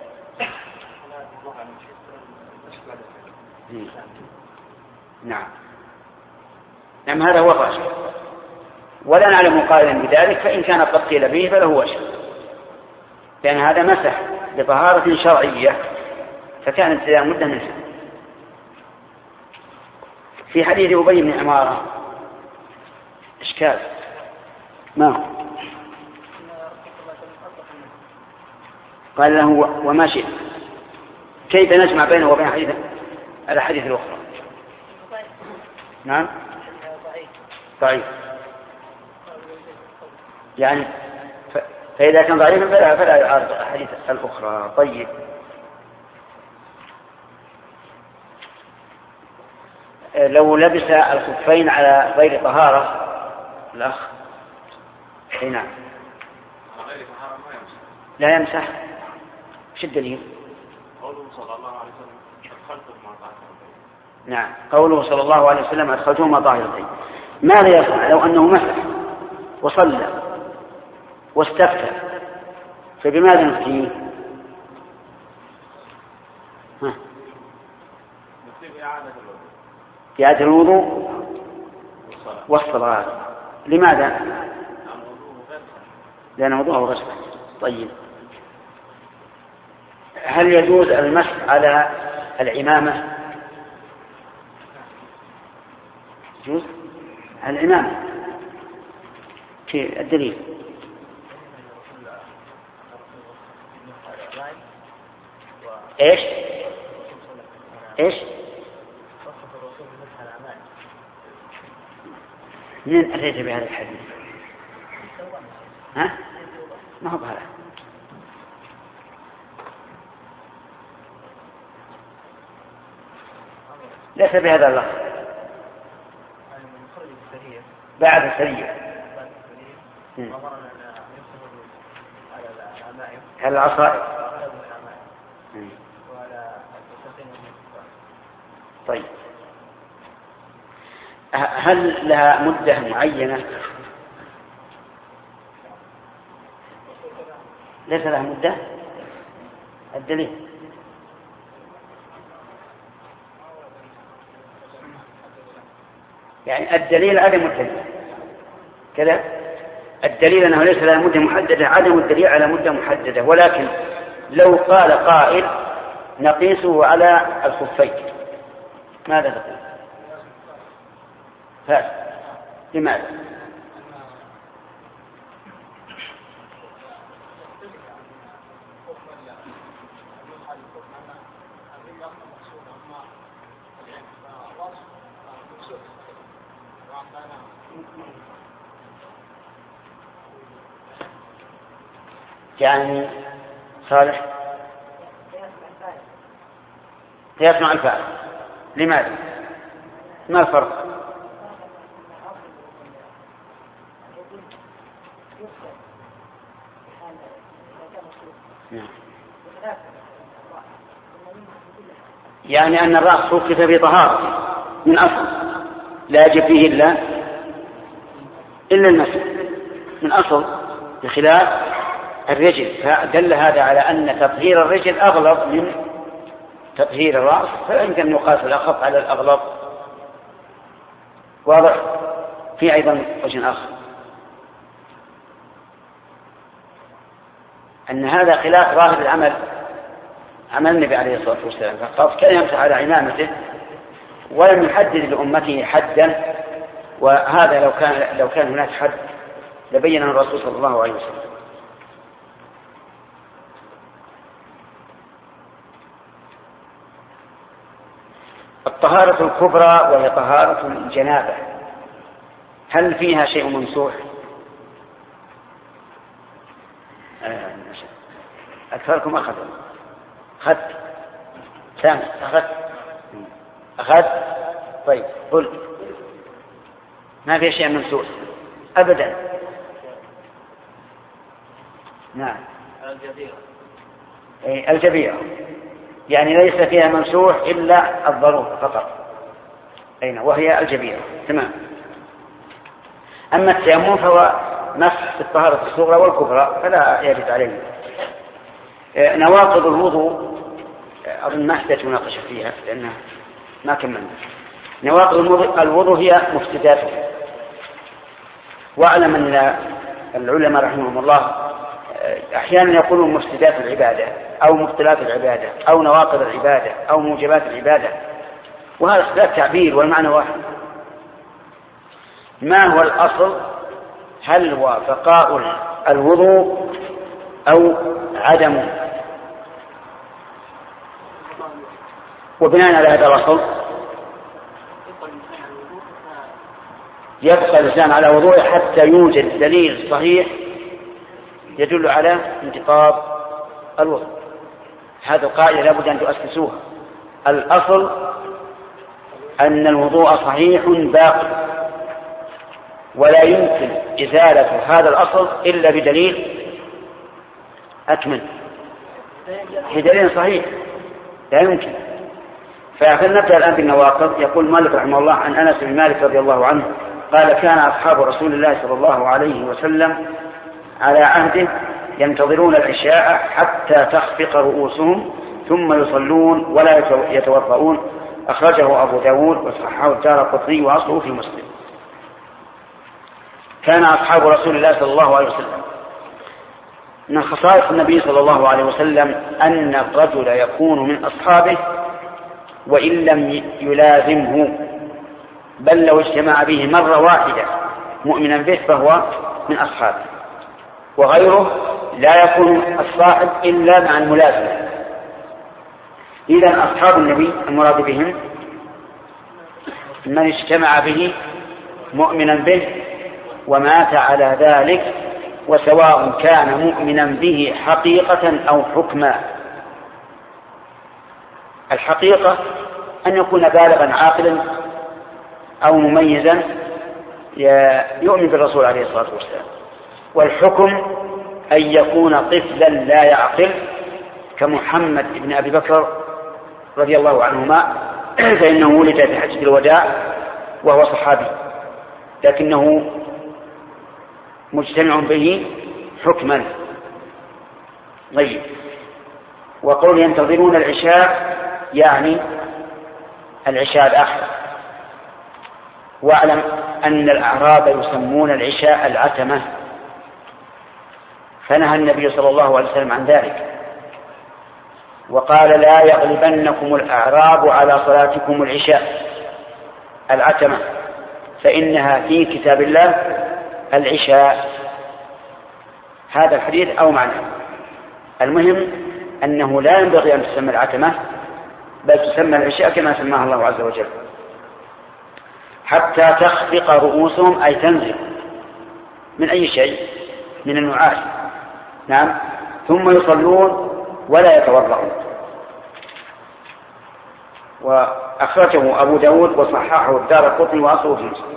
S2: نعم، نعم، هذا هو الراجح، ولا نعلم قائلا بذلك، فإن كان قد قيل به فله وجه، لأن هذا مسح بطهارة شرعية فكان ابتداء مدة منها. في حديث أبي بن عمارة إشكال، ما هو؟ قال له وما شئت، كيف نجمع بينه وبين الأحاديث الأخرى؟ نعم، ضعيف، يعني فإذا كان ضعيفا فلا يعارض الأحاديث الأخرى. طيب، لو لبس الخفين على غير طهارة الأخ، نعم، لا يمسح، وش الدليل؟
S4: قوله صلى الله عليه وسلم أدخلتم مع طاهرتين.
S2: نعم، قوله صلى الله عليه وسلم أدخلتم مع طاهرتين. ماذا يفعل لو أنه مسح وصلى واستفتى، فبماذا نفتيه؟ في إعادة الوضوء والصلاة. لماذا؟ لأن وضوءه غير صحيح. طيب، هل يجوز المسح على العمامة؟ يجوز على العمامة، في الدليل؟ ايش من أتيت بهذا الحديث؟ ها؟ ما هو بهذا. ليس بهذا اللفظ، بعد السرية هل العصائب؟ طيب، هل لها مدة معينة؟ ليس لها مدة. الدليل؟ يعني الدليل عدم الدليل كذا، الدليل أنه ليس لها مدة محددة، عدم الدليل على مدة محددة. ولكن لو قال قائل نقيسه على الخفين، ماذا تقول؟ لماذا؟ يعني صالح يسمع الفاعل. لماذا؟ ما الفرق؟ يعني أن الرأس وقف في طهارة من أصل لا يجب فيه إلا المسح من أصل، بخلاف الرجل. فدل هذا على أن تطهير الرجل أغلظ من تطهير الرأس، فلا يمكن أن يقاس الأخف على الأغلظ. واضح؟ في أيضا وجه آخر، أن هذا خلاف ظاهر العمل، عمل النبي عليه الصلاة والسلام، فقال كان يمسح على عمامته ولم يحدد لأمته حدا، وهذا لو كان هناك حد لبين الرسول صلى الله عليه وسلم. الطهارة الكبرى وهي طهارة الجنابة هل فيها شيء ممسوح؟ أكثركم أخذ سامع أخذ طيب قل ما في شيء ممسوح أبدا. نعم الجبيرة يعني ليس فيها ممسوح إلا الضرورة فقط أين وهي الجبيرة تمام. أما التيمم فهو مسح في الطهارة الصغرى والكبرى فلا يجب عليه. نواقض الوضوء أظن ما احتاج مناقشة فيها لأنها ما كملنا. نواقض الوضوء هي مفسداته. واعلم أن العلماء رحمهم الله أحيانا يقولون مفسدات العبادة أو مبطلات العبادة أو نواقض العبادة أو موجبات العبادة وهذا اختلاف تعبير والمعنى واحد. ما هو الأصل؟ هل هو بقاء الوضوء أو عدمه؟ وبناء على هذا الأصل يبقى الإنسان على وضوءه حتى يوجد دليل صحيح يدل على انتقاض الوضوء. هذه القاعدة لابد أن تؤسسوها. الأصل أن الوضوء صحيح باق ولا يمكن إزالة هذا الأصل إلا بدليل أكمل بدليل صحيح لا يمكن. فنبدأ الآن بالنواقض. يقول مالك رحمه الله عن أنس بن مالك رضي الله عنه قال كان أصحاب رسول الله صلى الله عليه وسلم على عهده ينتظرون العشاء حتى تخفق رؤوسهم ثم يصلون ولا يتوضؤون. أخرجه أبو داود وصححه الدارقطني وأصله في مسلم. كان أصحاب رسول الله صلى الله عليه وسلم من خصائص النبي صلى الله عليه وسلم أن الرجل يكون من أصحابه وإن لم يلازمه بل لو اجتمع به مرة واحدة مؤمنا به فهو من أصحابه وغيره لا يكون الصاحب إلا مع الملازمة. إذن أصحاب النبي المراد بهم من اجتمع به مؤمنا به ومات على ذلك وسواء كان مؤمنا به حقيقة أو حكما. الحقيقة أن يكون بالغا عاقلا أو مميزا يؤمن بالرسول عليه الصلاة والسلام. والحكم أن يكون طفلا لا يعقل كمحمد بن أبي بكر رضي الله عنهما فإنه ولد في حجة الوداع وهو صحابي لكنه مجتمع به حكما. طيب وقول ينتظرون العشاء يعني العشاء الآخر. واعلم أن الأعراب يسمون العشاء العتمة فنهى النبي صلى الله عليه وسلم عن ذلك وقال لا يغلبنكم الأعراب على صلاتكم العشاء العتمة فإنها في كتاب الله العشاء. هذا الحديث أو معنى. المهم أنه لا ينبغي أن تسمى العتمة بل تسمى العشاء كما سماها الله عز وجل. حتى تخفق رؤوسهم أي تنزل من أي شيء من النعاس. نعم ثم يصلون ولا يتوضؤون. وأخرجه أبو داود وصححه الدارقطني وأصله في مسلم.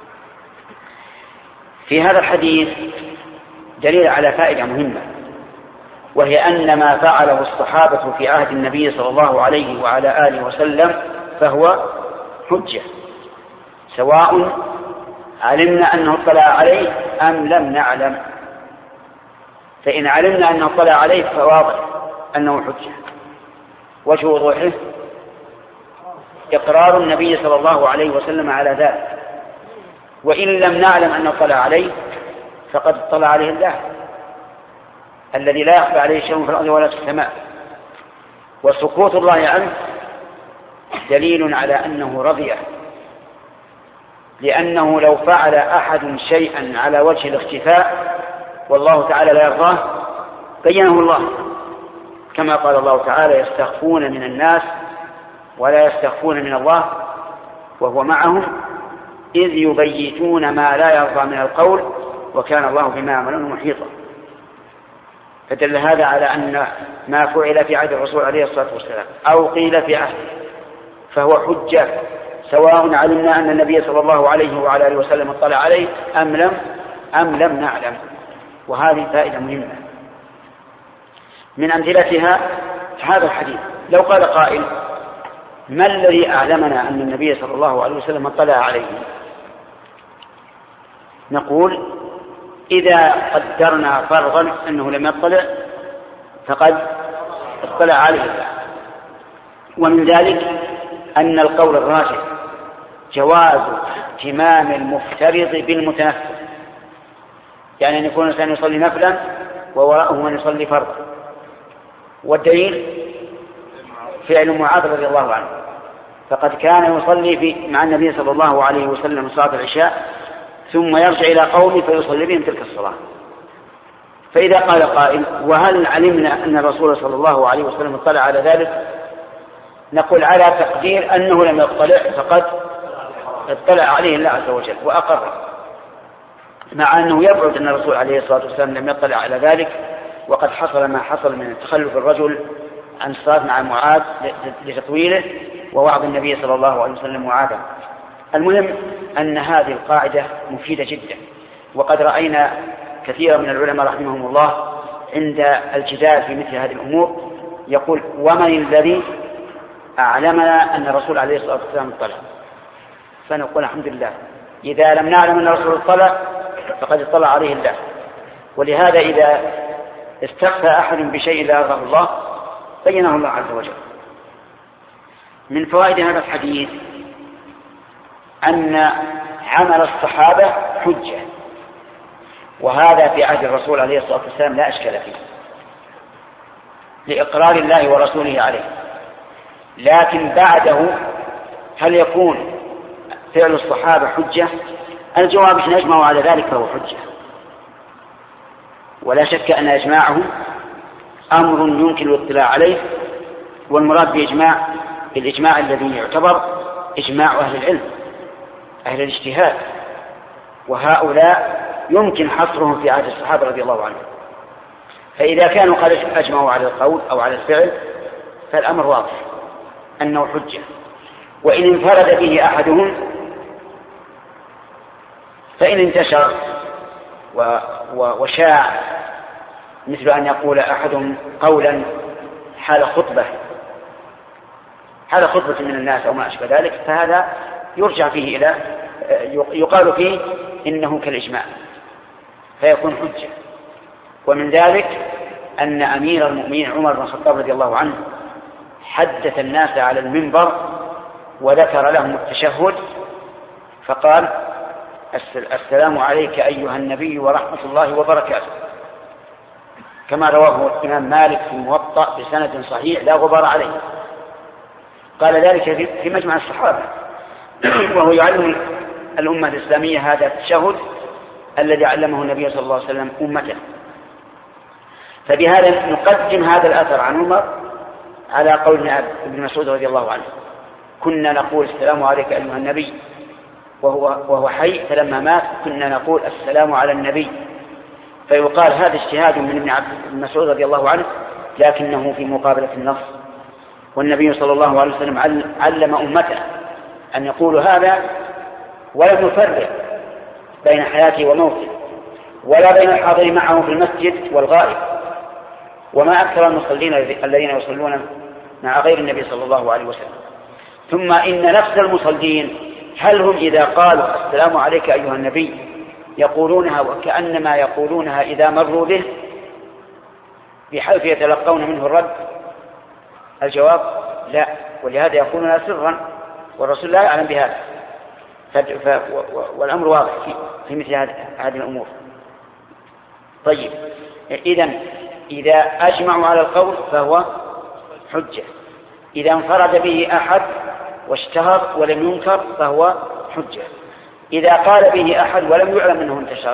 S2: في هذا الحديث دليل على فائدة مهمة وهي أن ما فعله الصحابة في عهد النبي صلى الله عليه وعلى آله وسلم فهو حجة سواء علمنا أنه اطلع عليه أم لم نعلم. فإن علمنا أنه اطلع عليه فواضح أنه حجة. وجه وضوحه إقرار النبي صلى الله عليه وسلم على ذلك. وإن لم نعلم أنه اطلع عليه فقد اطلع عليه الله الذي لا يخفى عليه شيء في الأرض ولا في السماء. وسكوت الله عنه دليل على أنه رضي لأنه لو فعل أحد شيئا على وجه الاختفاء والله تعالى لا يرضاه بينه الله كما قال الله تعالى يستخفون من الناس ولا يستخفون من الله وهو معهم إذ يبيتون ما لا يرضى من القول وكان الله بما يعملون محيطا. فدل هذا على أن ما فعل في عهد الرسول عليه الصلاة والسلام أو قيل في عهده فهو حجة، سواء علمنا أن النبي صلى الله عليه وعلى آله وسلم اطلع عليه أم لم نعلم. وهذه فائدة مهمة. من أمثلتها هذا الحديث: لو قال قائل: ما الذي أعلمنا أن النبي صلى الله عليه وسلم اطلع عليه؟ نقول: إذا قدرنا فرضا أنه لم يطلع فقد اطلع عليه الله. ومن ذلك أن القول الراجح جواز اهتمام المفترض بالمتنفل، يعني أن يكون الإنسان يصلي نفلا ووراءه من يصلي فرضا. والدليل فعل معاذ رضي الله عنه، فقد كان يصلي مع النبي صلى الله عليه وسلم صلاة العشاء ثم يرجع إلى قومه فيصلي بهم تلك الصلاة. فإذا قال قائل: وهل علمنا أن الرسول صلى الله عليه وسلم اطلع على ذلك؟ نقول: على تقدير أنه لم يطلع فقد اطلع عليه الله عز وجل وأقر، مع أنه يبعد أن الرسول عليه الصلاة والسلام لم يطلع على ذلك، وقد حصل ما حصل من تخلف الرجل عن الصلاة مع معاذ لتطويله ووعظ النبي صلى الله عليه وسلم معاذا. المهم أن هذه القاعدة مفيدة جدا، وقد رأينا كثيرا من العلماء رحمهم الله عند الجدال في مثل هذه الأمور يقول: ومن الذي أعلمنا أن الرسول عليه الصلاة والسلام اطلع؟ فنقول: الحمد لله، إذا لم نعلم أن الرسول اطلع فقد اطلع عليه الله. ولهذا إذا استخفى أحد بشيء لا يرضاه الله بينه الله عز وجل. من فوائد هذا الحديث أن عمل الصحابة حجة، وهذا في عهد الرسول عليه الصلاة والسلام لا أشكال فيه لإقرار الله ورسوله عليه. لكن بعده هل يكون فعل الصحابة حجة؟ الجواب: إن أجمعوا على ذلك فهو حجة، ولا شك أن إجماعهم أمر يمكن الاطلاع عليه، والمراد بالإجماع الذي يعتبر إجماع أهل العلم أهل الاجتهاد، وهؤلاء يمكن حصرهم في عهد الصحابة رضي الله عنهم. فإذا كانوا قد أجمعوا على القول أو على الفعل فالأمر واضح أنه حجة. وإن انفرد به أحدهم فإن انتشر وشاع، مثل أن يقول أحدهم قولا حال خطبة من الناس أو ما أشبه ذلك، فهذا يرجع فيه إلى يقال فيه إنه كالإجماع فيكون حجة. ومن ذلك أن أمير المؤمنين عمر بن الخطاب رضي الله عنه حدث الناس على المنبر وذكر لهم التشهد فقال: السلام عليك أيها النبي ورحمة الله وبركاته، كما رواه الإمام مالك في الموطأ بسند صحيح لا غبار عليه. قال ذلك في مجمع الصحابة، وهو يعلم الأمة الإسلامية هذا التشهد الذي علمه النبي صلى الله عليه وسلم أمته. فبهذا نقدم هذا الأثر عن عمر على قول ابن مسعود رضي الله عنه: كنا نقول السلام عليك أيها النبي وهو حي، فلما مات كنا نقول السلام على النبي. فيقال هذا اجتهاد من ابن مسعود رضي الله عنه، لكنه في مقابلة النص. والنبي صلى الله عليه وسلم علم أمته أن يقولوا هذا ولم يفرق بين حياته وموته، ولا بين الحاضر معه في المسجد والغائب. وما أكثر المصلين الذين يصلون مع غير النبي صلى الله عليه وسلم. ثم إن نفس المصلين هل هم إذا قالوا السلام عليك أيها النبي يقولونها وكأنما يقولونها إذا مروا به بحيث يتلقون منه الرد؟ الجواب: لا، ولهذا يقولونها سرا والرسول لا يعلم بهذا. والأمر واضح في مثل هذه الأمور. طيب، إذا أجمعوا على القول فهو حجة، إذا انفرد به أحد واشتهر ولم ينكر فهو حجة، إذا قال به أحد ولم يعلم أنه انتشر.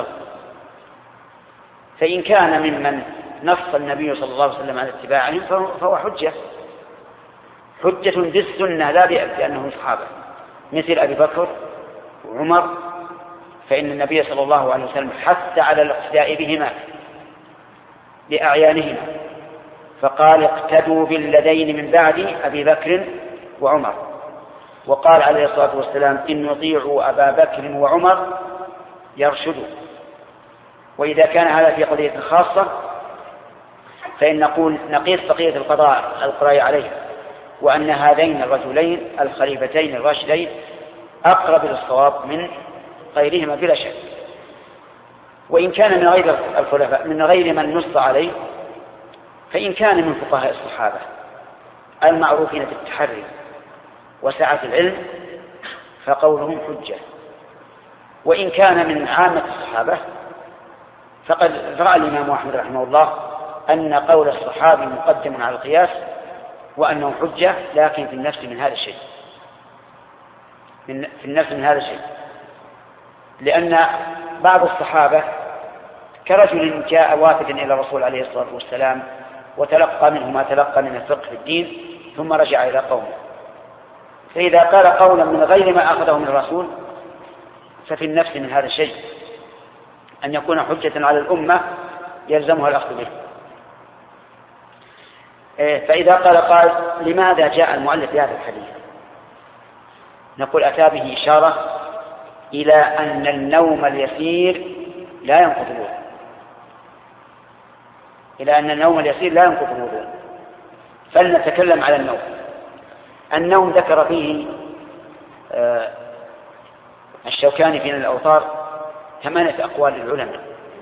S2: فإن كان ممن نص النبي صلى الله عليه وسلم على اتباعهم فهو حجة، حجة بالسنة لا بأنهم صحابة، مثل أبي بكر وعمر، فإن النبي صلى الله عليه وسلم حث على الاقتداء بهما لأعيانهما، فقال اقتدوا بالذين من بعد أبي بكر وعمر، وقال عليه الصلاة والسلام إن يطيعوا أبا بكر وعمر يرشدوا. وإذا كان هذا في قضية خاصة فإن نقول نقيس بقية القضاء عليه، وأن هذين الرجلين الخليفتين الراشدين أقرب للصواب من غيرهما بلا شك. وإن كان من غير الخلفاء من غير من نص عليه، فإن كان من فقهاء الصحابة المعروفين بالتحري وسعة العلم فقولهم حجة، وإن كان من عامة الصحابة فقد رأى الإمام أحمد رحمه الله أن قول الصحابي مقدم على القياس وأنه حجة، لكن في النفس من هذا الشيء، في النفس من هذا الشيء، لأن بعض الصحابة كرجل جاء وافدا إلى الرسول عليه الصلاة والسلام وتلقى منه ما تلقى من الفقه في الدين ثم رجع إلى قومه، فإذا قال قولا من غير ما أخذه من الرسول ففي النفس من هذا الشيء أن يكون حجة على الأمة يلزمها الأخذ به. فإذا قال قائل لماذا جاء المؤلف بهذا الحديث؟ نقول أتى به إشارة إلى أن النوم اليسير لا ينقض الوضوء، إلى أن النوم اليسير لا ينقض الوضوء. فلنتكلم على النوم. النوم ذكر فيه الشوكاني في الأوطار 8 أقوال للعلماء،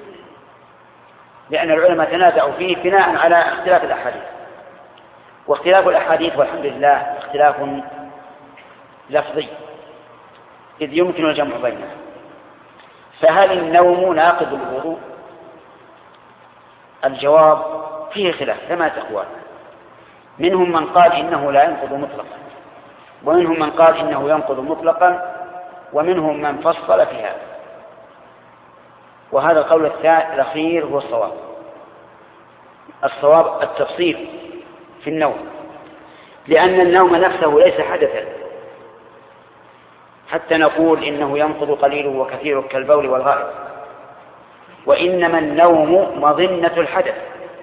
S2: لأن العلماء تنازعوا فيه بناء على اختلاف الأحاديث، واختلاف الأحاديث والحمد لله اختلاف لفظي إذ يمكن الجمع بينه. فهل النوم ناقض الوضوء؟ الجواب فيه خلاف 8 أقوال، منهم من قال إنه لا ينقض مطلقا، ومنهم من قال إنه ينقض مطلقا، ومنهم من فصل في هذا، وهذا القول الأخير هو الصواب. الصواب التفصيل في النوم، لأن النوم نفسه ليس حدثا حتى نقول إنه ينقض قليله وكثيره كالبول والغائط، وإنما النوم مظنة الحدث،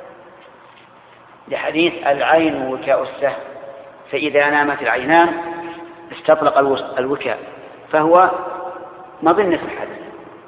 S2: لحديث العين وكاء السهم، فإذا نامت العينان استطلق الوكاء، فهو مظنة الحدث.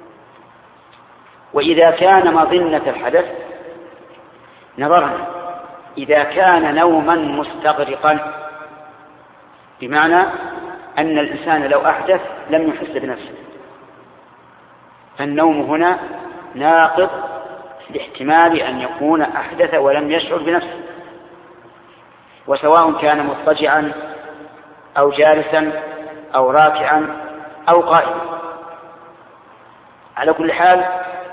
S2: وإذا كان مظنة الحدث نظرنا، إذا كان نوما مستغرقا بمعنى أن الإنسان لو أحدث لم يحس بنفسه، فالنوم هنا ناقض لاحتمال أن يكون أحدث ولم يشعر بنفسه، وسواء كان مضطجعا أو جالسا أو راكعا أو قائما. على كل حال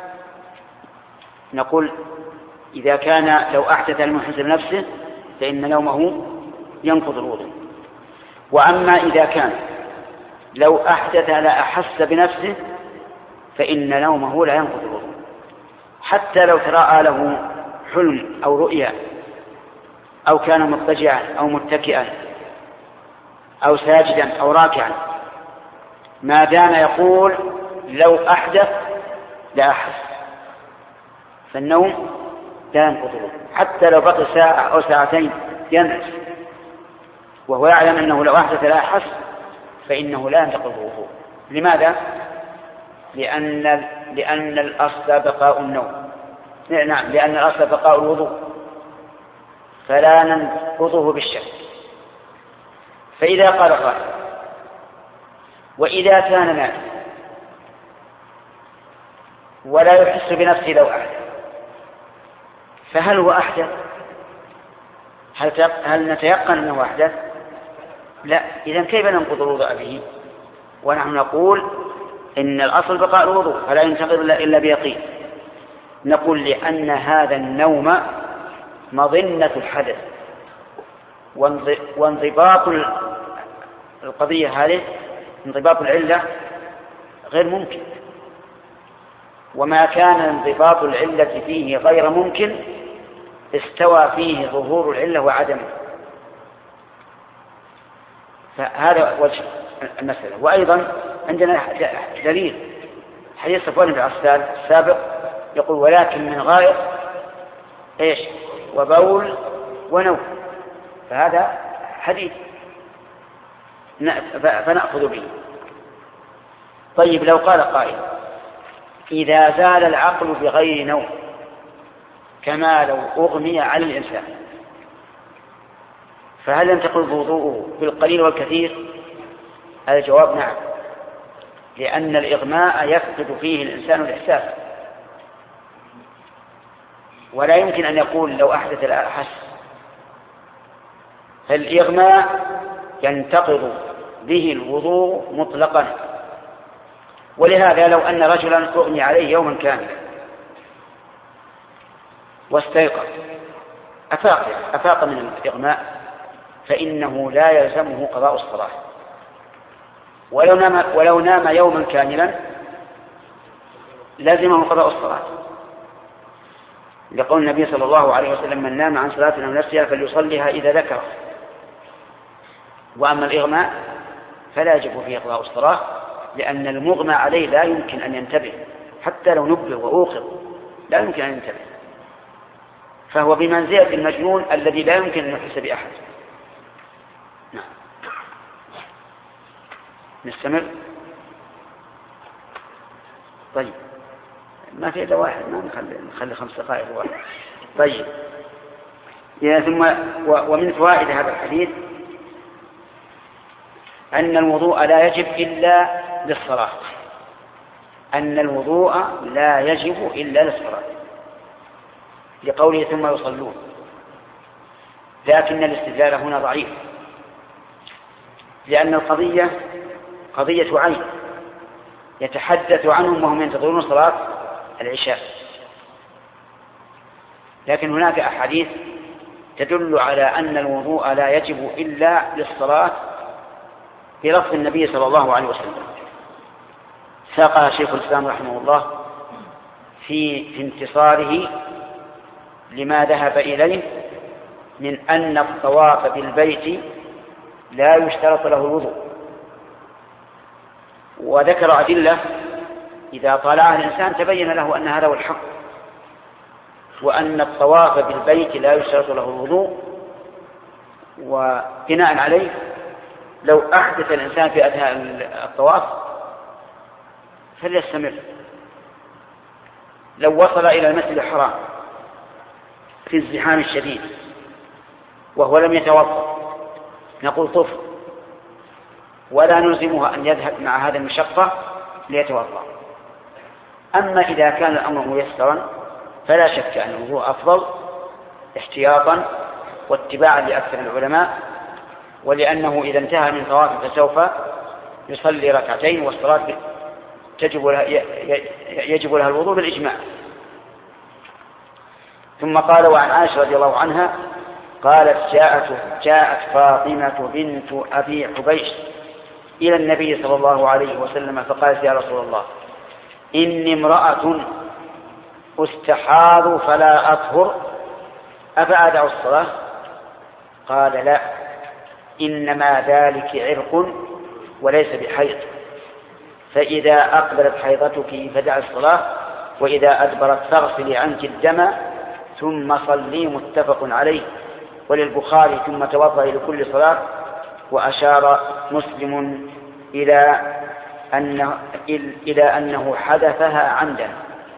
S2: نقول إذا كان لو أحدث لم يحس بنفسه فإن نومه ينقض الوضوء. وأما إذا كان لو أحدث لا أحس بنفسه فإن نومه لا ينقض الوضوء، حتى لو تراءى له حلم أو رؤيا، أو كان مضطجعا أو متكئا أو ساجدا أو راكعا، ما دام يقول لو أحدث لا أحس، فالنوم لا ينقض الوضوء، حتى لو بقي ساعة أو ساعتين ينعس وهو يعلم أنه لو أحدث لا أحس فإنه لا ينتقض الوضوء. لماذا؟ لأن الأصل بقاء النوم، نعم، لأن الأصل بقاء الوضوء فلا ننقضه بالشك. فإذا قال قائل وإذا كان نائم ولا يحس بنفسه لو أحدث فهل هو أحدث؟ هل نتيقن أنه أحدث؟ لا. إذن كيف ننقض الوضوء به ونحن نقول إن الأصل بقاء الوضوء فلا ينتقض إلا بيقين؟ نقول لأن هذا النوم مظنة الحدث، وانضباط القضية هذه انضباط العلة غير ممكن، وما كان انضباط العلة فيه غير ممكن استوى فيه ظهور العلة وعدمه. فهذا وجه المسألة. وأيضا عندنا دليل حديث صفوان بن عسال السابق يقول ولكن من غائط إيش وبول ونوم، فهذا حديث فنأخذ به. طيب لو قال قائل إذا زال العقل بغير نوم كما لو أغمي على الإنسان، فهل ينتقل وضوءه بالقليل والكثير؟ الجواب نعم، لأن الإغماء يفقد فيه الإنسان الإحساس، ولا يمكن أن يقول لو أحدث لا أحس. فالإغماء ينتقض به الوضوء مطلقا. ولهذا لو أن رجلا أغمي عليه يوما كاملا واستيقظ أفاق من الإغماء فإنه لا يلزمه قضاء الصلاة، ولو نام يوما كاملا لازمه قضاء الصلاة، لقول النبي صلى الله عليه وسلم من نام عن صلاة أو نفسها فليصليها إذا ذكر. وأما الإغماء فلا يجب فيه قضاء الصلاة، لأن المغمى عليه لا يمكن أن ينتبه، حتى لو نبه وأوقظ لا يمكن أن ينتبه، فهو بمنزلة المجنون الذي لا يمكن أن يحس بأحد. نعم. نستمر. طيب ما في إلا واحد، ما نخلي 5 دقائق واحد. طيب ثم ومن فوائد هذا الحديث أن الوضوء لا يجب إلا للصلاة، أن الوضوء لا يجب إلا للصلاة، لقوله ثم يصلون. لكن الاستدلال هنا ضعيف، لأن القضية قضية عين يتحدث عنهم وهم ينتظرون صلاة العشاء، لكن هناك أحاديث تدل على أن الوضوء لا يجب إلا للصلاة بلفظ النبي صلى الله عليه وسلم، ساقها شيخ الإسلام رحمه الله في انتصاره لما ذهب إليه من أن الطواف بالبيت لا يشترط له الوضوء، وذكر أدلة إذا طالعها الإنسان تبين له أن هذا هو الحق، وأن الطواف بالبيت لا يشترط له الوضوء. وبناء عليه لو أحدث الإنسان في أثناء الطواف فليستمر. لو وصل إلى المسجد الحرام في الزحام الشديد وهو لم يتوضأ نقول طف، ولا نلزمه أن يذهب مع هذا المشقة ليتوضأ. أما إذا كان الأمر ميسرا فلا شك أن الوضوء أفضل احتياطا واتباعا لأكثر العلماء، ولأنه إذا انتهى من طوافه فسوف يصلي ركعتين، والصلاة يجب لها الوضوء بالإجماع. ثم قال وعن عائشة رضي الله عنها قالت جاءت فاطمة بنت أبي حبيش إلى النبي صلى الله عليه وسلم فقالت يا رسول الله إني امرأة استحاض فلا أطهر أفأدع الصلاة؟ قال لا، إنما ذلك عرق وليس بحيض، فإذا أقبلت حيضتك فدع الصلاة، وإذا أدبرت فاغسلي عنك الدم ثم صلي. متفق عليه. وللبخاري ثم توضئ لكل صلاة. وأشار مسلم إلى أنه حدثها عمدا.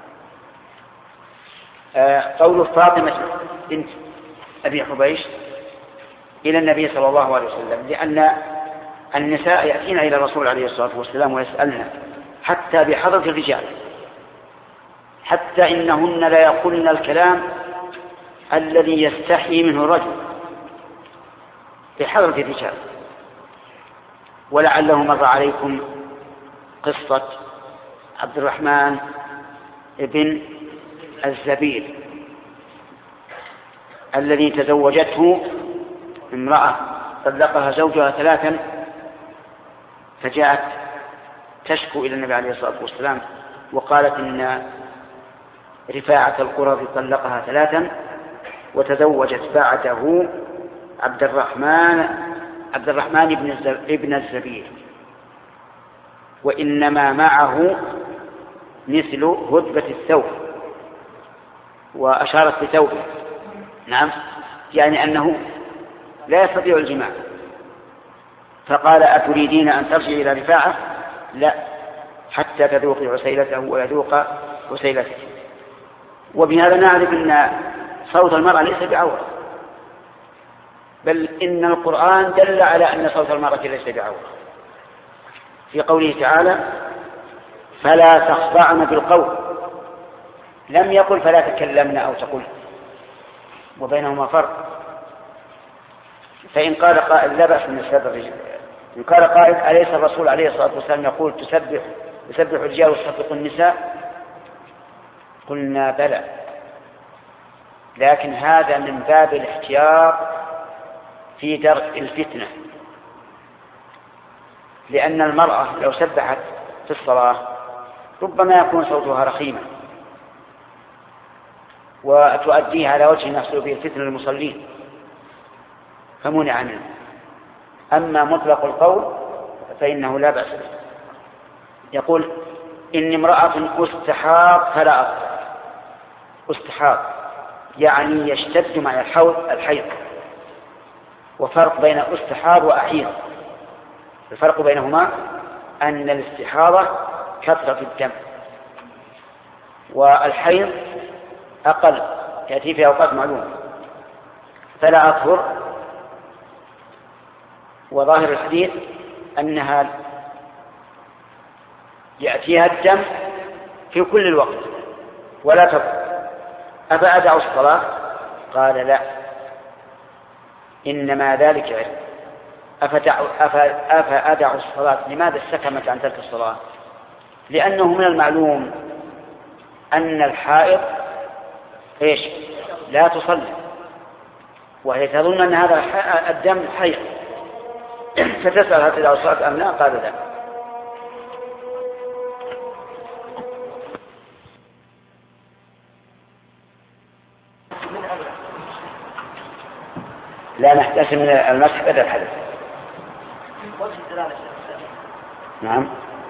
S2: قول فاطمة بنت أبي حبيش إلى النبي صلى الله عليه وسلم، لأن النساء يأتين إلى الرسول عليه الصلاة والسلام ويسألن حتى بحضرة الرجال، حتى إنهن لا يقولن الكلام الذي يستحي منه الرجل بحضرة الرجال. ولعله مر عليكم قصة عبد الرحمن بن الزبير الذي تزوجته امرأة طلقها زوجها 3، فجاءت تشكو إلى النبي عليه الصلاة والسلام وقالت إن رفاعة القرظ طلقها 3 وتزوجت بعده عبد الرحمن عبد الرحمن ابن الزبير، وإنما معه مثل هدبة الثوب، وأشارت بثوبه. نعم، يعني أنه لا يستطيع الجماع، فقال أتريدين أن ترجعي إلى رفاعة؟ لا، حتى تذوقي عسيلته ويذوق عسيلتك. وبهذا نعرف أن صوت المرأة ليس بعورة، بل إن القرآن دل على أن صوت المرأة ليس بعورة في قوله تعالى فلا تخضعن بالقول، لم يقل فلا تكلمن أو تقول، وبينهما فرق. فإن قال قائل لا بأس من السبب، إن قال قائل أليس الرسول عليه الصلاة والسلام يقول يسبح الرجال ويسبح النساء؟ قلنا بلى، لكن هذا من باب الاحتياط في درء الفتنة، لأن المرأة لو سبحت في الصلاة ربما يكون صوتها رخيما وتؤديه على وجه يحصل به الفتنة للمصلين، فمنع منه. أما مطلق القول فإنه لا بأس به. يقول إن امرأة استحاض فلا أفطر. استحاض يعني يشتد مع الحيض، وفرق بين استحاض وأحيض. الفرق بينهما أن الاستحاضة كثرة الدم، والحيض أقل يأتي في أوقات معلومة. فلا أطهر، وظاهر الحديث أنها يأتيها الدم في كل الوقت ولا تطهر. أفأدع الصلاة؟ قال لا، إنما ذلك علم. أفأدع الصلاة؟ لماذا استكمت عن ترك الصلاة؟ لأنه من المعلوم أن الحائض لا تصلي، وهي تظن أن هذا الدم حيض، فتسأل هل تدع الصلاة أم لا؟ قال لا. لا نحتسب من المسح بدل الحدث. نعم،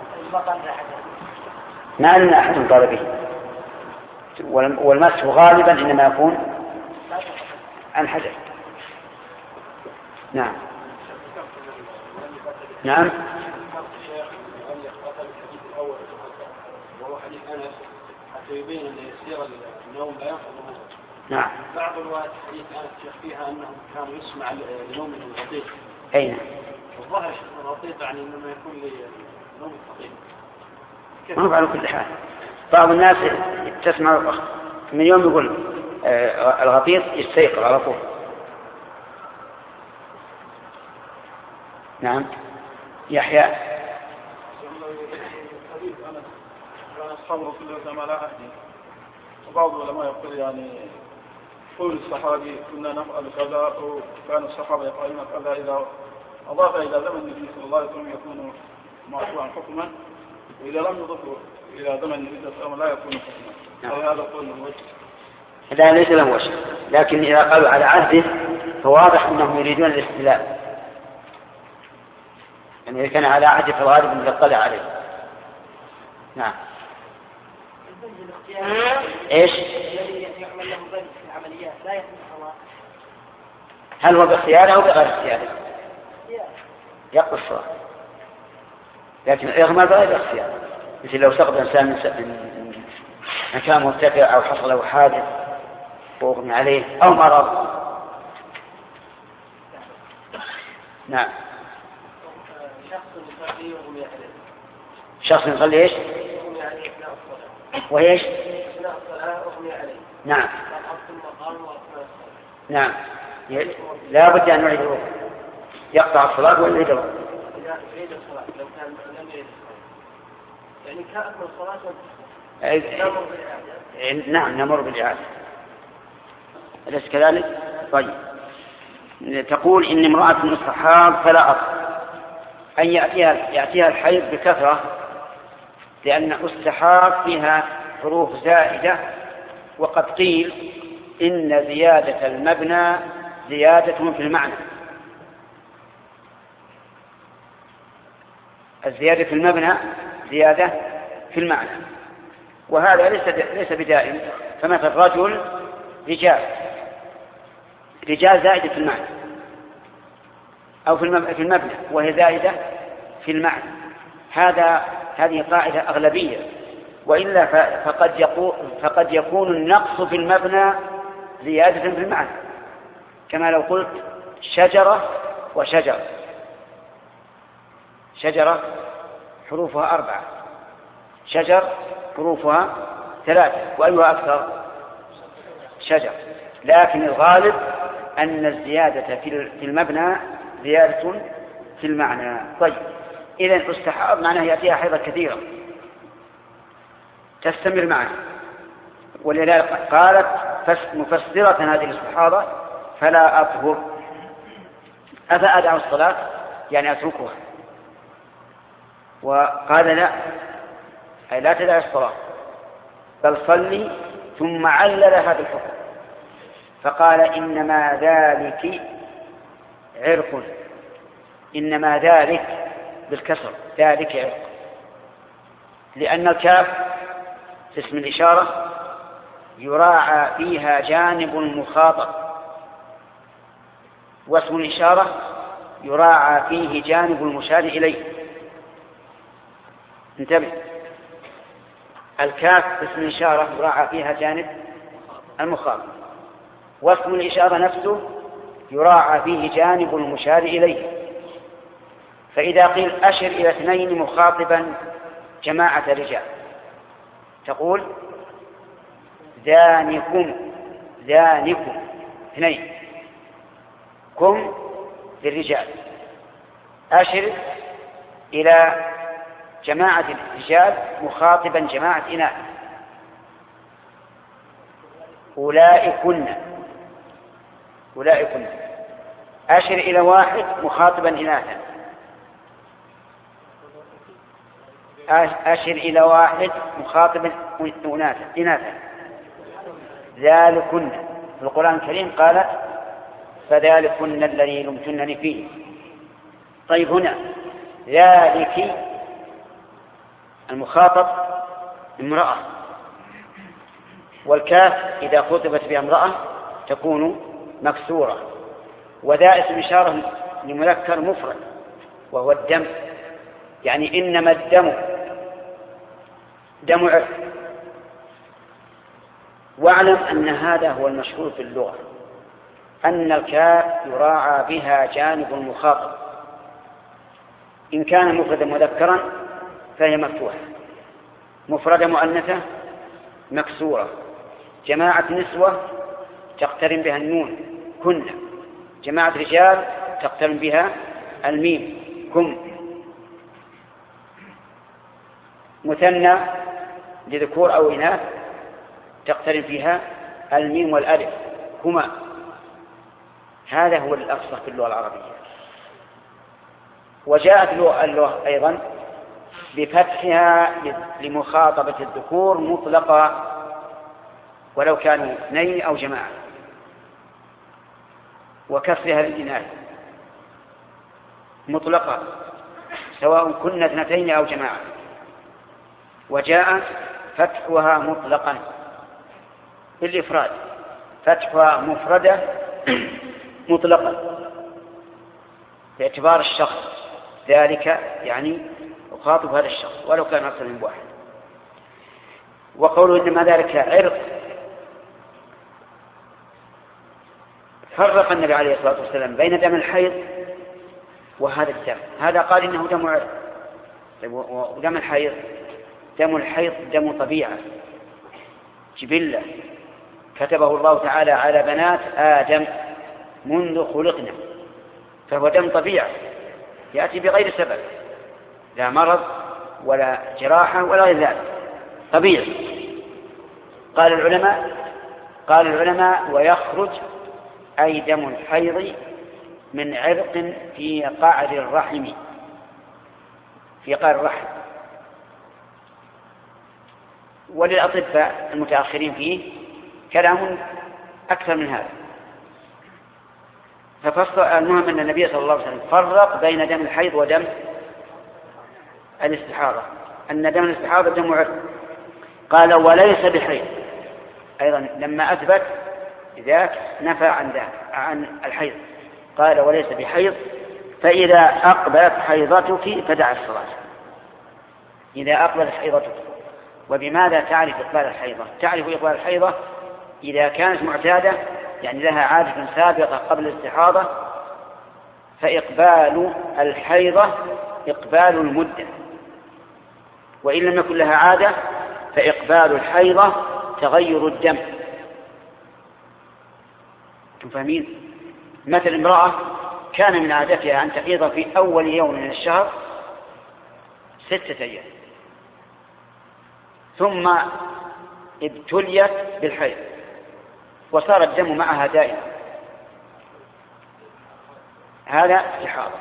S2: ما أن أحد قال به، والمسح غالبا إنما يكون عن حدث. نعم نعم.
S3: وهو حديث أنس حتى يبين أن يسير النوم لا ينقض.
S2: نعم.
S3: بعض الروايات حديث أنس فيها أنه كان يسمع لنوم الغطيط.
S2: أين؟
S3: الظاهر الغطيط يعني إنما يكون لنوم الثقيل.
S2: ما هو على كل حال، بعض الناس تسمع من يوم يقول الغطيط يستيقظ على طول. نعم. يحيى.
S5: حديث أنس كان أصحاب رسول الله صلى الله عليه وسلم، وبعض العلماء يقول يعني قول الصحابي كنا نفعل كذا، وكان الصحابة يفعلون كذا، إذا أضاف إلى زمن النبي صلى الله عليه وسلم يكون مرفوعا حكما، وإذا لم يضف إلى زمن النبي صلى الله عليه وسلم لا يكون حكما. وهذا قول من وجه.
S2: لا، ليس له وجه، لكن إذا قالوا على عهده فواضح أنهم يريدون الاستدلال، يعني إذا كان على عهده فالغالب أن يطلع عليه. نعم. إيش؟
S3: يعمل له بنك في العمليات لا يكون الصلاة.
S2: هل هو باختياره أو بغير اختياره؟ يقضي الصلاة، لكن الإغماء بغير اختيار، مثل لو سقط إنسان من مكان مرتفع أو حصل له حادث وأغمي عليه أو مرض. نعم. شخص يصلي إيش؟ وإيش؟ نعم نعم، لا بد أن نعيد الوضوء، يقطع الصلاة ويعيد الوضوء.
S3: يعيد الصلاة لو كان لم يعيد الصلاة، يعني كأكمل الصلاة.
S2: نعم، نمر بالإعادة، أليس كذلك؟ طيب. تقول إن امرأة استحاض فلا أصل أن يأتيها الحيض بكثرة، لأن استحاض فيها حروف زائدة، وقد قيل إن زيادة المبنى زيادة في المعنى، الزيادة في المبنى زيادة في المعنى، وهذا ليس بدائم. فمثل رجل رجال زائدة في المعنى أو في المبنى وهي زائدة في المعنى، هذه قاعدة أغلبية. وإلا فقد يكون النقص في المبنى زيادة في المعنى، كما لو قلت شجرة وشجرة. شجرة حروفها 4، شجر حروفها 3، وأيها أكثر؟ شجر. لكن الغالب أن الزيادة في المبنى زيادة في المعنى. طيب، إذن استحاض معناه يأتيها حيضة كثيرة تستمر معه، ولذلك قالت مفسرة هذه الاستحاضة: فلا أطهر، أفأدع الصلاة يعني أتركها. وقال لا، أي لا تدع الصلاة بل صلي، ثم علل هذا الحكم فقال: إنما ذلك عرق، إنما ذلك بالكسر، ذلك عرق، لأن الكاف في اسم الإشارة يراعى فيها جانب المخاطب، واسم الإشارة يراعى فيه جانب المشار إليه. انتبه، الكاف في اسم الإشارة يراعى فيها جانب المخاطب، واسم الإشارة نفسه يراعى فيه جانب المشار إليه. فإذا قيل أشر إلى 2 مخاطبا جماعة رجال تقول: ذانكم 2، كم للرجال. أشر إلى جماعة الرجال مخاطبا جماعة إناث: أولئكن. أشر إلى 1 مخاطبا إناثا: أشر إلى 1 مخاطبا إناثا. ذلكن. في القرآن الكريم قالت: فذلكن الذي لمتنني فيه. طيب، هنا ذلك المخاطب امرأة، والكاف إذا خطبت بها امرأة تكون مكسورة، وذا اسم إشارة لمذكر مفرد وهو الدم، يعني إنما الدم دم عرق. واعلم أن هذا هو المشهور في اللغة، أن الكاف يراعى بها جانب المخاطب، إن كان مفردا مذكرا فهي مفتوحة، مفردة مؤنثة مكسورة، جماعة نسوة تقترن بها النون كن، جماعة رجال تقترن بها الميم كم، مثنى لذكور أو إناث تقترن فيها الميم والألف كما. هذا هو الأفصح في اللغة العربية. وجاءت اللغة أيضا بفتحها لمخاطبة الذكور مطلقة ولو كانوا 2 أو جماعة، وكسرها للإناث مطلقة سواء كنا 2 أو جماعة. وجاء فتحها مطلقا بالإفراد، فتحها مفردة مطلقا باعتبار الشخص، ذلك يعني يخاطب هذا الشخص ولو كان أكثر من 1. وقوله إنما ذلك عرق، فرق النبي عليه الصلاة والسلام بين دم الحيض وهذا الدم. هذا قال إنه دم عرق، ودم الحيض دم طبيعة جبلة كتبه الله تعالى على بنات آدم منذ خلقنا، فهو دم طبيعة يأتي بغير سبب، لا مرض ولا جراحة ولا غير ذلك، طبيعي. قال العلماء ويخرج أي دم الحيض من عرق في قعر الرحم، في قعر الرحم. وللأطباء المتأخرين فيه كلام أكثر من هذا. ففصل المهم أن النبي صلى الله عليه وسلم فرق بين دم الحيض ودم الاستحاضة، أن دم الاستحاضة دم عرق. قال وليس بحيض، أيضا لما أثبت ذاك نفى عن الحيض، قال وليس بحيض، فإذا أقبلت حيضتك فدع الصلاة. إذا أقبلت حيضتك. وبماذا تعرف إقبال الحيضة؟ تعرف إقبال الحيضة إذا كانت معتادة، يعني لها عادة سابقة قبل الاستحاضة، فإقبال الحيضة إقبال المدة، وإن لم يكن لها عادة فإقبال الحيضة تغير الدم. تفهمين؟ مثل امرأة كان من عادتها أن تحيض في أول يوم من الشهر 6 أيام، ثم ابتليت بالحيض وصار الدم معها دائما، هذا استحاضة.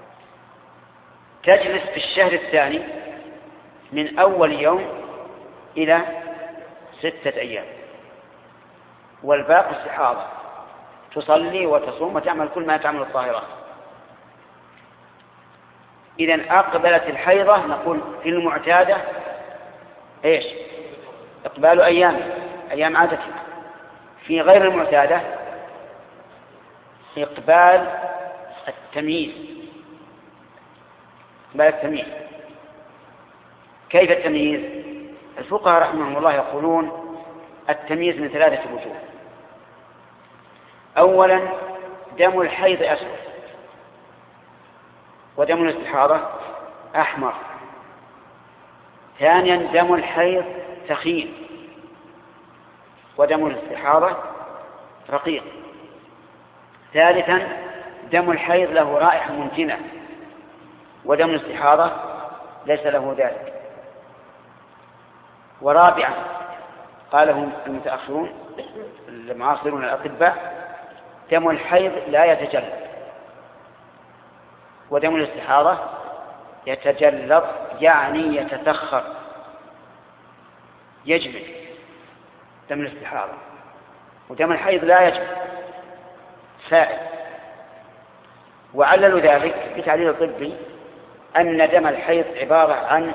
S2: تجلس في الشهر الثاني من أول يوم إلى 6 أيام، والباقي استحاضة، تصلي وتصوم وتعمل كل ما تعمل الطاهرات. إذن أقبلت الحيضة نقول في المعتادة إيش؟ إقبال أيام عادتها. في غير المعتادة إقبال التمييز. كيف التمييز؟ الفقهاء رحمهم الله يقولون التمييز من 3 وجوه. أولا دم الحيض أسود، ودم الاستحاضة أحمر. ثانيا دم الحيض ثخين، ودم الاستحاضة رقيق. ثالثا دم الحيض له رائحة منتنة، ودم الاستحاضة ليس له ذلك. ورابعا قالهم المتأخرون المعاصرون الأطباء دم الحيض لا يتجلط، ودم الاستحاضة يتجلط، يعني يتتخر، يجمد دم الاستحاضة، ودم الحيض لا يجمد، سائل. وعللوا ذلك بتعليل طبي أن دم الحيض عبارة عن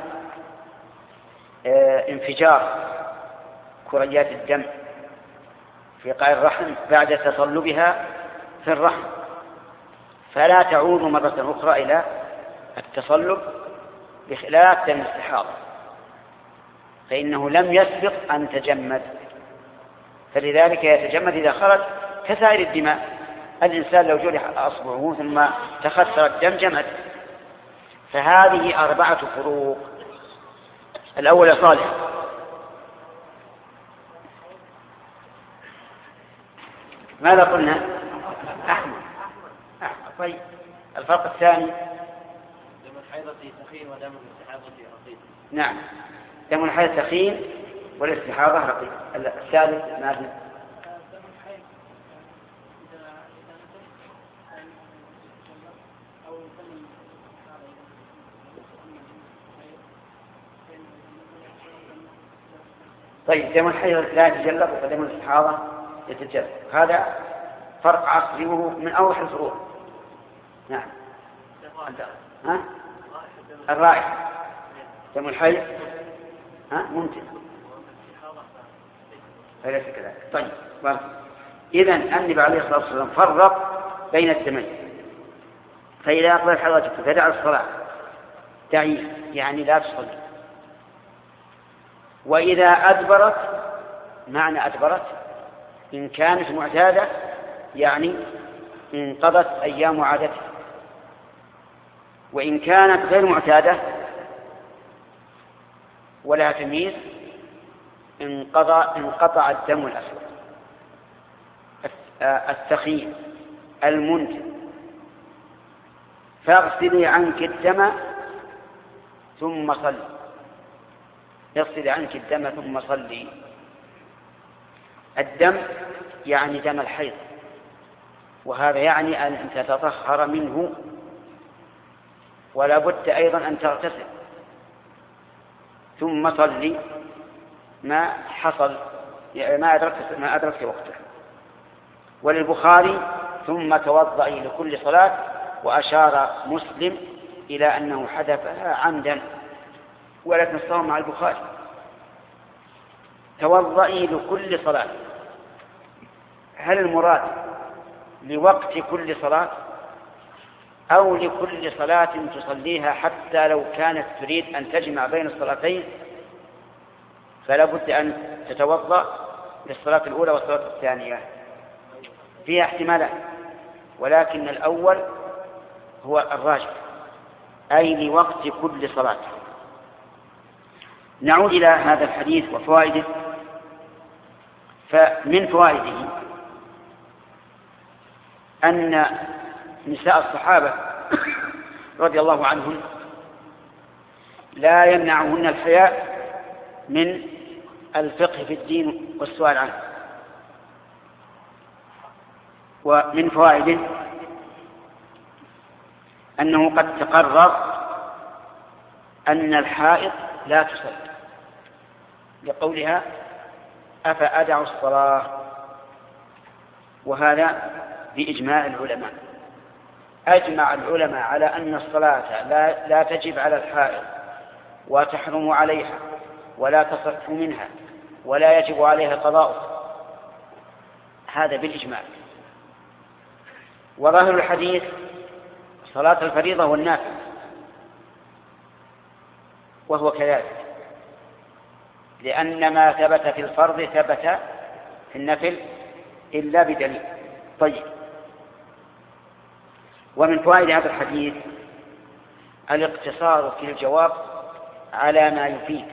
S2: انفجار كريات الدم في قاع الرحم بعد تصلبها في الرحم، فلا تعود مرة أخرى إلى التصلب، بخلاف دم الاستحاضة فإنه لم يسبق أن تجمد، فلذلك يتجمد إذا خرج كسائر الدماء. الإنسان لو جرح أصبعه ثم تخثر الدم جمد. فهذه 4 فروق. الأول يا صالح. ماذا قلنا؟ أحمر. طيب الفرق الثاني
S3: دم الحيضة ثخين ودم الاستحاضة رقيق.
S2: نعم، دم الحيض ثخين والاستحاضة رقيق. الثالث ماذا؟ طيب دم الحيض لا يتجلط ودم الاستحاضة يتجلط، هذا فرق عصري وهو من أوضح الفروق. نعم. الرائحة دم الحيض ممتن فليس كذلك. طيب إذن النبي عليه الصلاة والسلام فرق بين الدمين، فإذا أقبل حضرتك فدع الصلاة، دعي يعني لا تصلي. وإذا أدبرت، معنى أدبرت إن كانت معتادة يعني انقضت أيام عادتها، وإن كانت غير معتادة ولا تمييز انقطع الدم الأسود الثخين المنتن. فاغسلي عنك الدم ثم صلي. يغسل عنك الدم ثم صلي. الدم يعني دم الحيض، وهذا يعني أن تتطهر منه، ولا بد أيضا أن تغتسل، ثم صلي ما حصل ما أدركت وقته. وللبخاري ثم توضئي لكل صلاة، وأشار مسلم إلى أنه حذفها عمدا ولكن الصوم مع البخاري. توضئي لكل صلاة، هل المراد لوقت كل صلاة أو لكل صلاة تصليها حتى لو كانت تريد أن تجمع بين الصلاتين فلا بد أن تتوضأ للصلاة الأولى والصلاة الثانية؟ فيها احتمالات، ولكن الأول هو الراجح، أي لوقت كل صلاة. نعود إلى هذا الحديث وفوائده. فمن فوائده أن نساء الصحابة رضي الله عنهم لا يمنعهن الحياء من الفقه في الدين والسؤال عنه. ومن فوائده أنه قد تقرر أن الحائض لا تصلي لقولها أفأدع الصلاة، وهذا بإجماع العلماء. أجمع العلماء على أن الصلاة لا تجب على الحائض وتحرم عليها ولا تصح منها ولا يجب عليها قضاؤها، هذا بالإجماع. وظاهر الحديث صلاة الفريضة والنافلة، وهو كذلك، لأن ما ثبت في الفرض ثبت في النفل إلا بدليل. طيب، ومن فوائد هذا الحديث الاقتصار في الجواب على ما يفيد،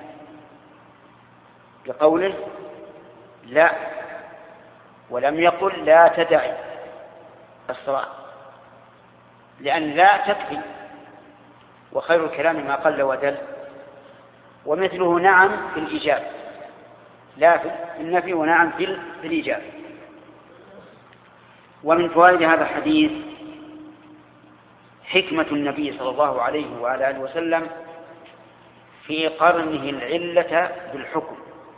S2: بقوله لا، ولم يقل لا تدعي الصلاة، لأن لا تكفي، وخير الكلام ما قل ودل. ومثله نعم في الإيجاب، لا في النفي، ونعم في الإيجاب. ومن فوائد هذا الحديث حكمة النبي صلى الله عليه وعلى آله وسلم في قرنه العلة بالحكم،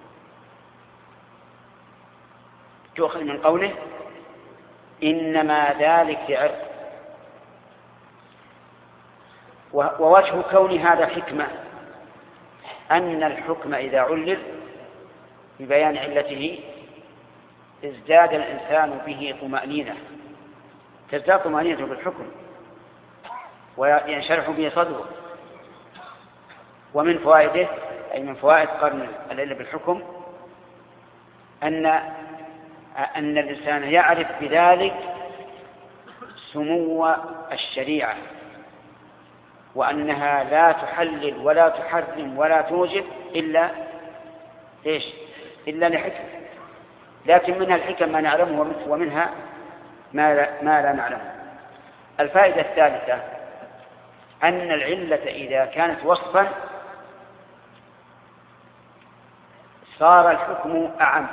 S2: تؤخذ من قوله إنما ذلك لعرق. ووجه كون هذا حكمة أن الحكم إذا علل ببيان علته ازداد الإنسان به طمأنينة، تزداد طمأنينة بالحكم وينشرح به صدره. ومن فوائده، أي من فوائد قرن العلة بالحكم، أن الإنسان يعرف بذلك سمو الشريعة، وأنها لا تحلل ولا تحرم ولا توجب إلا لحكم، لكن منها الحكم ما نعلمه ومنها ما لا نعلمه. الفائدة الثالثة أن العلة إذا كانت وصفا صار الحكم أعم،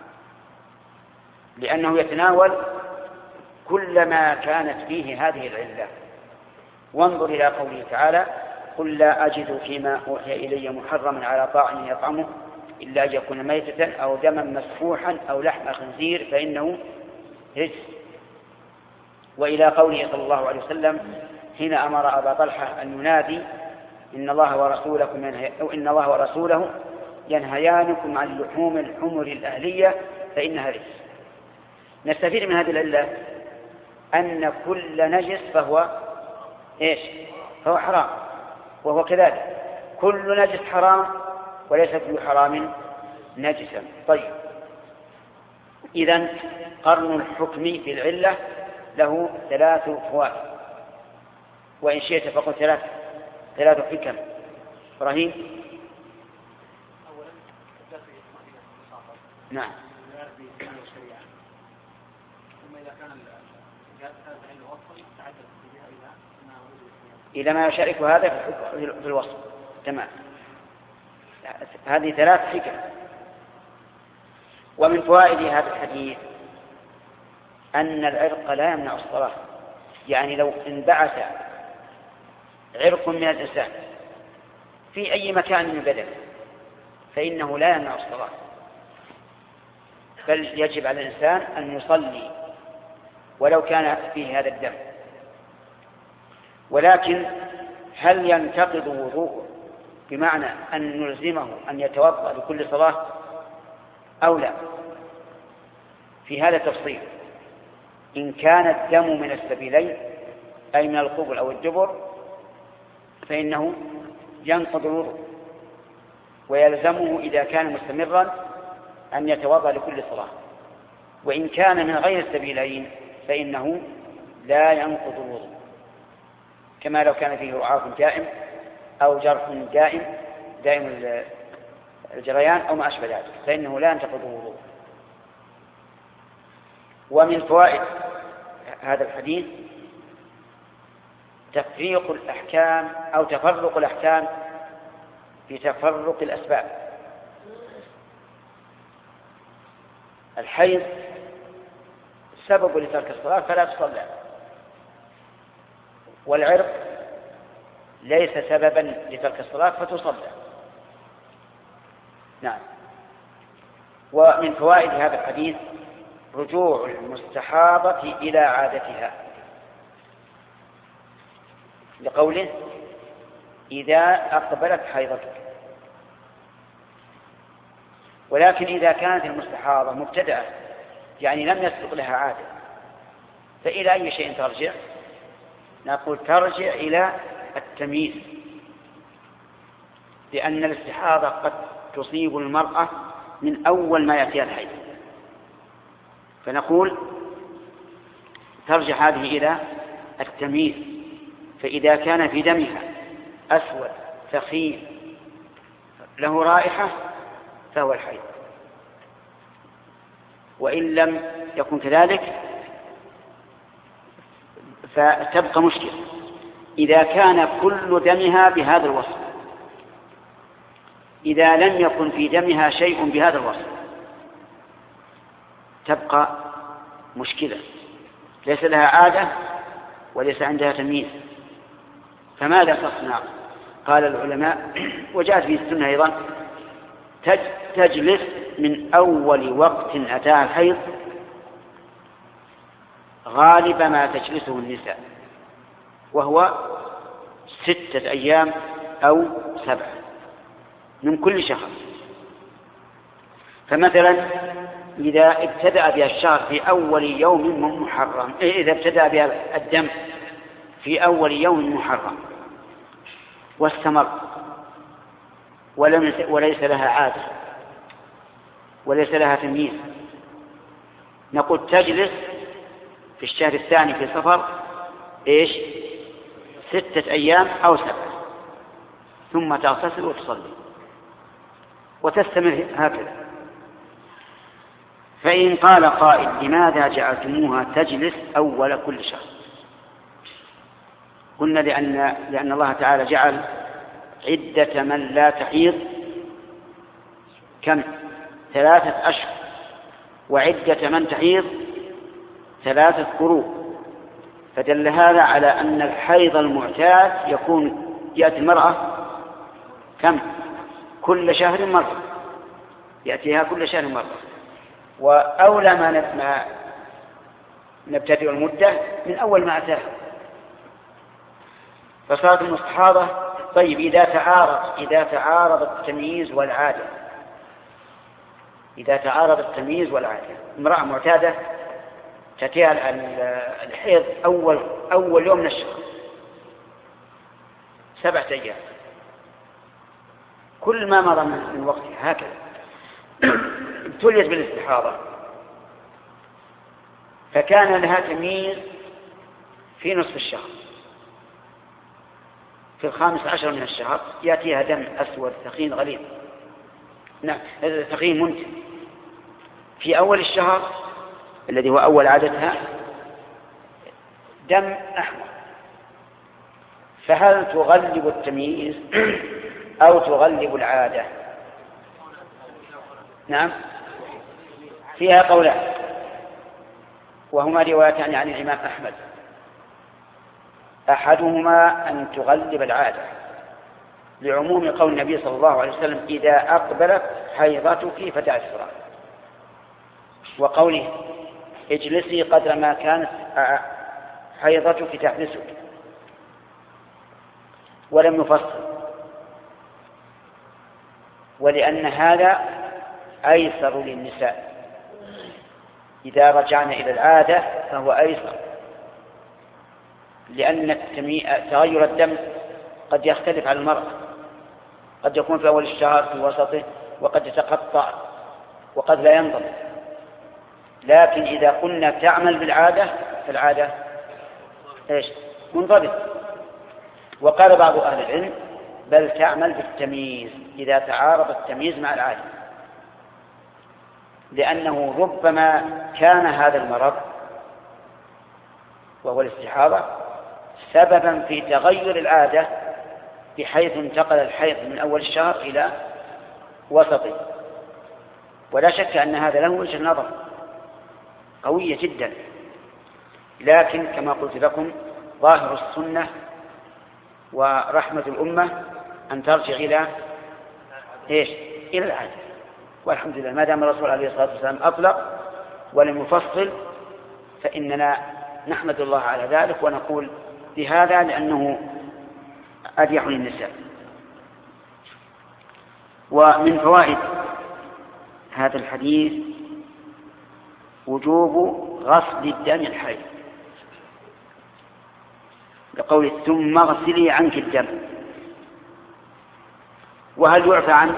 S2: لأنه يتناول كل ما كانت فيه هذه العلة. وانظر إلى قوله تعالى قل لا أجد فيما أوحي إلي محرما على طاعم يطعمه إلا أن يكون ميتة أو دما مسفوحا أو لحم خنزير فإنه رجس. وإلى قوله صلى الله عليه وسلم حين أمر أبا طلحة أن ينادي إن الله ورسوله ينهيانكم عن لحوم الحمر الأهلية فإنها رجس. نستفيد من هذه العلة أن كل نجس فهو حرام، وهو كذلك كل نجس حرام وليس كل حرام نجسا. طيب، إذن قرن الحكم في العلة له 3 فوائد، وإن شئت فقل 3 حكم. إبراهيم. نعم. إلى ما يشارك هذا في الوصف. تمام. هذه 3 حكم. ومن فوائد هذا الحديث أن العرق لا يمنع الصلاة، يعني لو انبعث عرق من الإنسان في أي مكان من بدنه فإنه لا يمنع الصلاة، بل يجب على الإنسان أن يصلي ولو كان فيه هذا الدم. ولكن هل ينتقض وضوءه بمعنى أن نلزمه أن يتوضأ لكل صلاة أو لا. في هذا تفصيل. إن كان الدم من السبيلين أي من القبل أو الدبر فإنه ينقض الوضوء، ويلزمه إذا كان مستمرا أن يتوضأ لكل صلاة. وإن كان من غير السبيلين فإنه لا ينقض الوضوء، كما لو كان فيه رعاف دائم أو جرح دائم الجريان أو ما أشبه ذلك فإنه لا ينتقض الوضوء. ومن فوائد هذا الحديث تفريق الأحكام أو تفرق الأحكام بتفرق الأسباب. الحيض سبب لترك الصلاة فلا تصلى، والعرق ليس سببا لترك الصلاة فتصلى. نعم. ومن فوائد هذا الحديث رجوع المستحاضة إلى عادتها، لقوله إذا أقبلت حيضتك. ولكن إذا كانت المستحاضة مبتدأة يعني لم يسبق لها عادة فإلى أي شيء ترجع؟ نقول ترجع إلى التمييز، لأن الاستحاضة قد تصيب المرأة من أول ما يأتيها الحيض، فنقول ترجع هذه إلى التمييز. فإذا كان في دمها أسود ثخين له رائحة فهو الحيض، وإن لم يكن كذلك فتبقى مشكلة. إذا كان كل دمها بهذا الوصف، إذا لم يكن في دمها شيء بهذا الوصف تبقى مشكلة، ليس لها عادة وليس عندها تمييز، فماذا تصنع؟ قال العلماء وجاءت في السنة أيضا تجلس من أول وقت أتاها الحيض غالب ما تجلسه النساء، وهو 6 أيام أو 7 من كل شهر. فمثلا إذا ابتدأ بها الشهر في أول يوم من محرم، إذا ابتدأ بها الدم في أول يوم من محرم واستمر وليس لها عادة وليس لها تمييز، نقول تجلس في الشهر الثاني في صفر 6 أيام أو 7 ثم تغتسل وتصلي وتستمر هكذا. فإن قال قائل لماذا جعلتموها تجلس أول كل شهر؟ قلنا لأن الله تعالى جعل عدة من لا تحيض كم 3 أشهر، وعدة من تحيض 3 قروء، فدل هذا على أن الحيض المعتاد يأتي المرأة كم كل شهر مرة، يأتيها كل شهر مرة. وأولى ما نبتدئ المدة من أول ما أتاها. فصارت المستحاضة. طيب إذا تعارض التمييز والعادة، إذا تعارض التمييز والعادة، امرأة معتادة تأتيها الحيض أول يوم من الشهر 7 أيام، كل ما مضى من وقتها هكذا ابتليت بالاستحاضة، فكان لها تمييز في نصف الشهر، في 15 من الشهر يأتيها دم أسود ثخين غليظ، نعم ثخين منتن. في أول الشهر الذي هو أول عادتها دم أحمر، فهل تغلب التمييز أو تغلب العادة؟ نعم فيها قولان، وهما روايتان عن الإمام أحمد. أحدهما أن تغلب العادة لعموم قول النبي صلى الله عليه وسلم إذا أقبلت حيضتك فدعي الصلاة، وقوله اجلسي قدر ما كانت حيضتك تحبسك، ولم يفصل. ولأن هذا أيسر للنساء، إذا رجعنا إلى العادة فهو أيسر، لأن تغير الدم قد يختلف على المرأة، قد يكون في أول الشهر في وسطه، وقد يتقطع، وقد لا ينضم. لكن إذا قلنا تعمل بالعادة فالعادة منضبط. وقال بعض أهل العلم بل تعمل بالتمييز إذا تعارض التمييز مع العادة، لأنه ربما كان هذا المرض وهو الاستحاضة سببا في تغير العادة، بحيث انتقل الحيض من أول الشهر إلى وسطه. ولا شك أن هذا له وجه نظر قوية جدا، لكن كما قلت لكم ظاهر السنة ورحمة الأمة أن ترجع إلى إلى العادة. والحمد لله ما دام الرسول عليه الصلاة والسلام أطلق ولم يفصل فإننا نحمد الله على ذلك ونقول بهذا لأنه أريح للنساء. ومن فوائد هذا الحديث وجوب غسل الدم الحي، لقول ثم اغسلي عنك الدم. وهل يعفى عن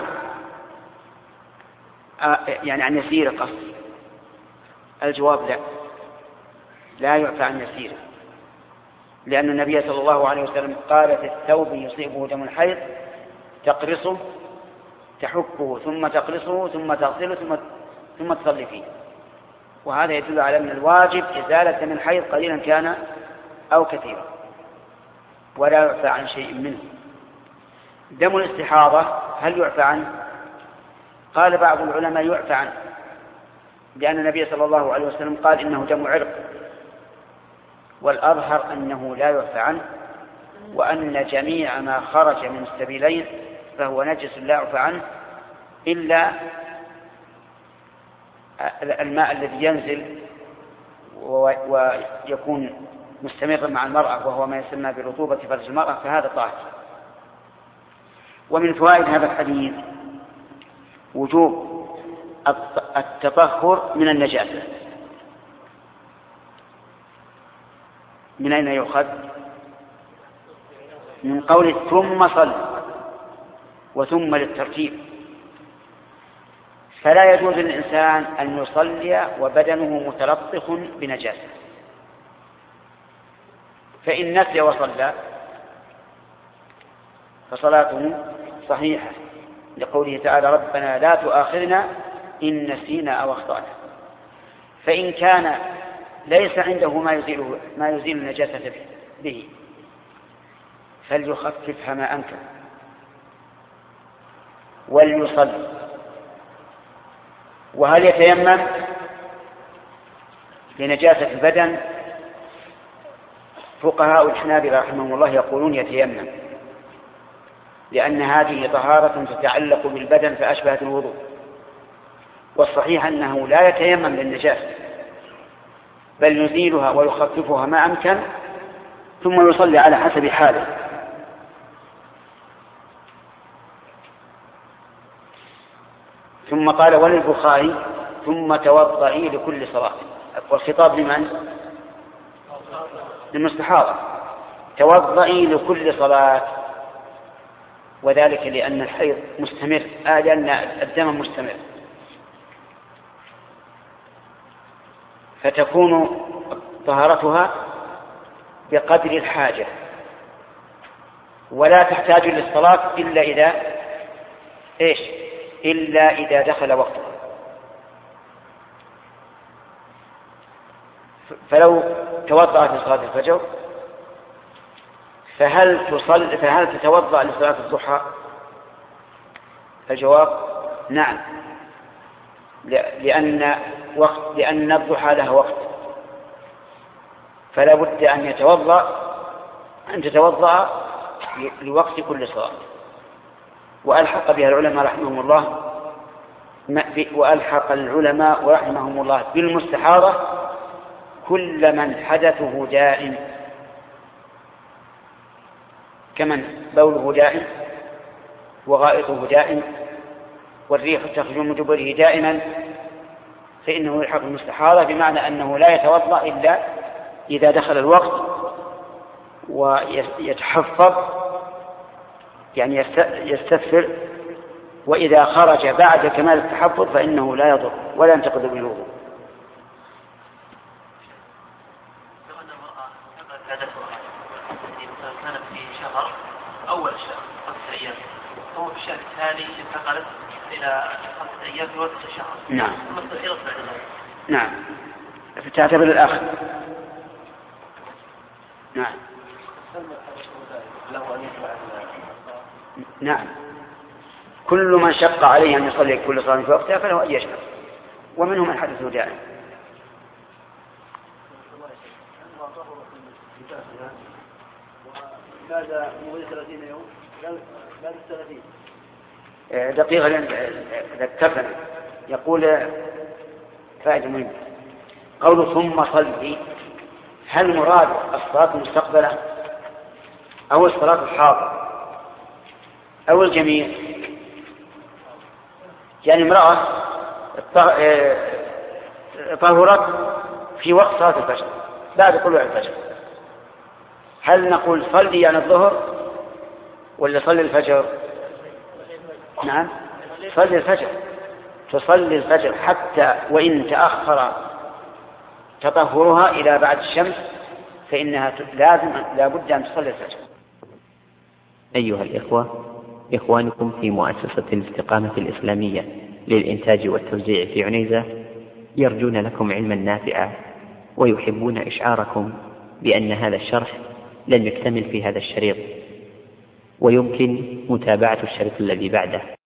S2: عن يسير القصد؟ الجواب لا يعفى عن يسير، لأن النبي صلى الله عليه وسلم قال في الثوب يصيبه دم الحيض تقرصه تحكه ثم تقرصه ثم تغسله ثم تصلي فيه. وهذا يدل على أن الواجب إزالة دم الحيض قليلا كان أو كثيرا، ولا يعفى عن شيء منه. دم الاستحاضة هل يعفى عنه؟ قال بعض العلماء يعفى عنه، لأن النبي صلى الله عليه وسلم قال إنه دم عرق، والأظهر أنه لا يعفى عنه، وأن جميع ما خرج من السبيلين فهو نجس لا يعفى عنه إلا الماء الذي ينزل ويكون مستمرا مع المرأة، وهو ما يسمى برطوبة فرج المرأة، فهذا طاهر. ومن فوائد هذا الحديث وجوب التطهر من النجاسة. من أين يؤخذ؟ من قول ثم صل، وثم للترتيب، فلا يجوز للإنسان أن يصلي وبدنه متلطخ بنجاسة، فإن نسي وصلى فصلاته صحيحة، لقوله تعالى ربنا لا تؤاخذنا إن نسينا أو أخطأنا. فإن كان ليس عنده ما يزيل النجاسة به فليخففها ما أمكن وليصلي. وهل يتيمم لنجاسة البدن؟ فقهاء الحنابلة رحمهم الله يقولون يتيمم، لأن هذه طهارة تتعلق بالبدن فأشبهت الوضوء. والصحيح أنه لا يتيمم للنجاسة، بل يزيلها ويخففها ما أمكن ثم يصلي على حسب حاله. ثم قال وللبخاري ثم توضئي لكل صلاة، والخطاب لمن؟ للمستحاضة، توضئي لكل صلاة، وذلك لأن الحيض مستمر، لأن الدم مستمر، فتكون طهارتها بقدر الحاجة، ولا تحتاج للصلاة إلا إذا دخل وقتها. فلو توضأت لصلاة الفجر فهل تتوضأ لصلاة الضحى؟ الجواب نعم، لأن الضحى لها وقت، فلا بد أن تتوضأ لوقت كل صلاة. وألحق بها العلماء رحمهم الله بالمستحاضة كل من حدثه دائم، كمن بوله دائم وغائطه دائم والريح تخرج من دبره دائما فإنه يلحق المستحاضة، بمعنى أنه لا يتوضأ إلا إذا دخل الوقت ويتحفظ يعني يستثفر، وإذا خرج بعد كمال التحفظ فإنه لا يضر ولا ينتقض بالوضوء.
S3: لو أن المرأة انتقلت عادتها مثلا كانت في شهر أول الشهر 5 أيام، ثم في الشهر الثاني انتقلت إلى 5 أيام في وسط الشهر.
S2: نعم.
S3: ثم استحيضت بعد ذلك.
S2: نعم. تعتبر الأخ. نعم. نعم. كل من شق عليه أن يصلي كل صلاة في وقتها فله أن يشهد، ومنهم من حدثه دائما.
S3: هذا مغير 30 يوم بعد 30
S2: دقيقة ذكرتنا. يقول فائدة مهمة، قول ثم صلي، هل مراد الصلاة المستقبلة أو الصلاة الحاضرة أو الجميع؟ يعني امرأة طهرت في وقت صلاة الفجر بعد طلوع الفجر، هل نقول صلي يعني الظهر ولا صلي الفجر؟ نعم، صلي الفجر. تصلي الفجر حتى وإن تأخر تطهرها إلى بعد الشمس فإنها لا بد أن تصلي الفجر.
S1: أيها الإخوة، إخوانكم في مؤسسة الاستقامة الإسلامية للإنتاج والتوزيع في عنيزة يرجون لكم علما نافعا، ويحبون إشعاركم بأن هذا الشرح لم يكتمل في هذا الشريط، ويمكن متابعة الشريط الذي بعده.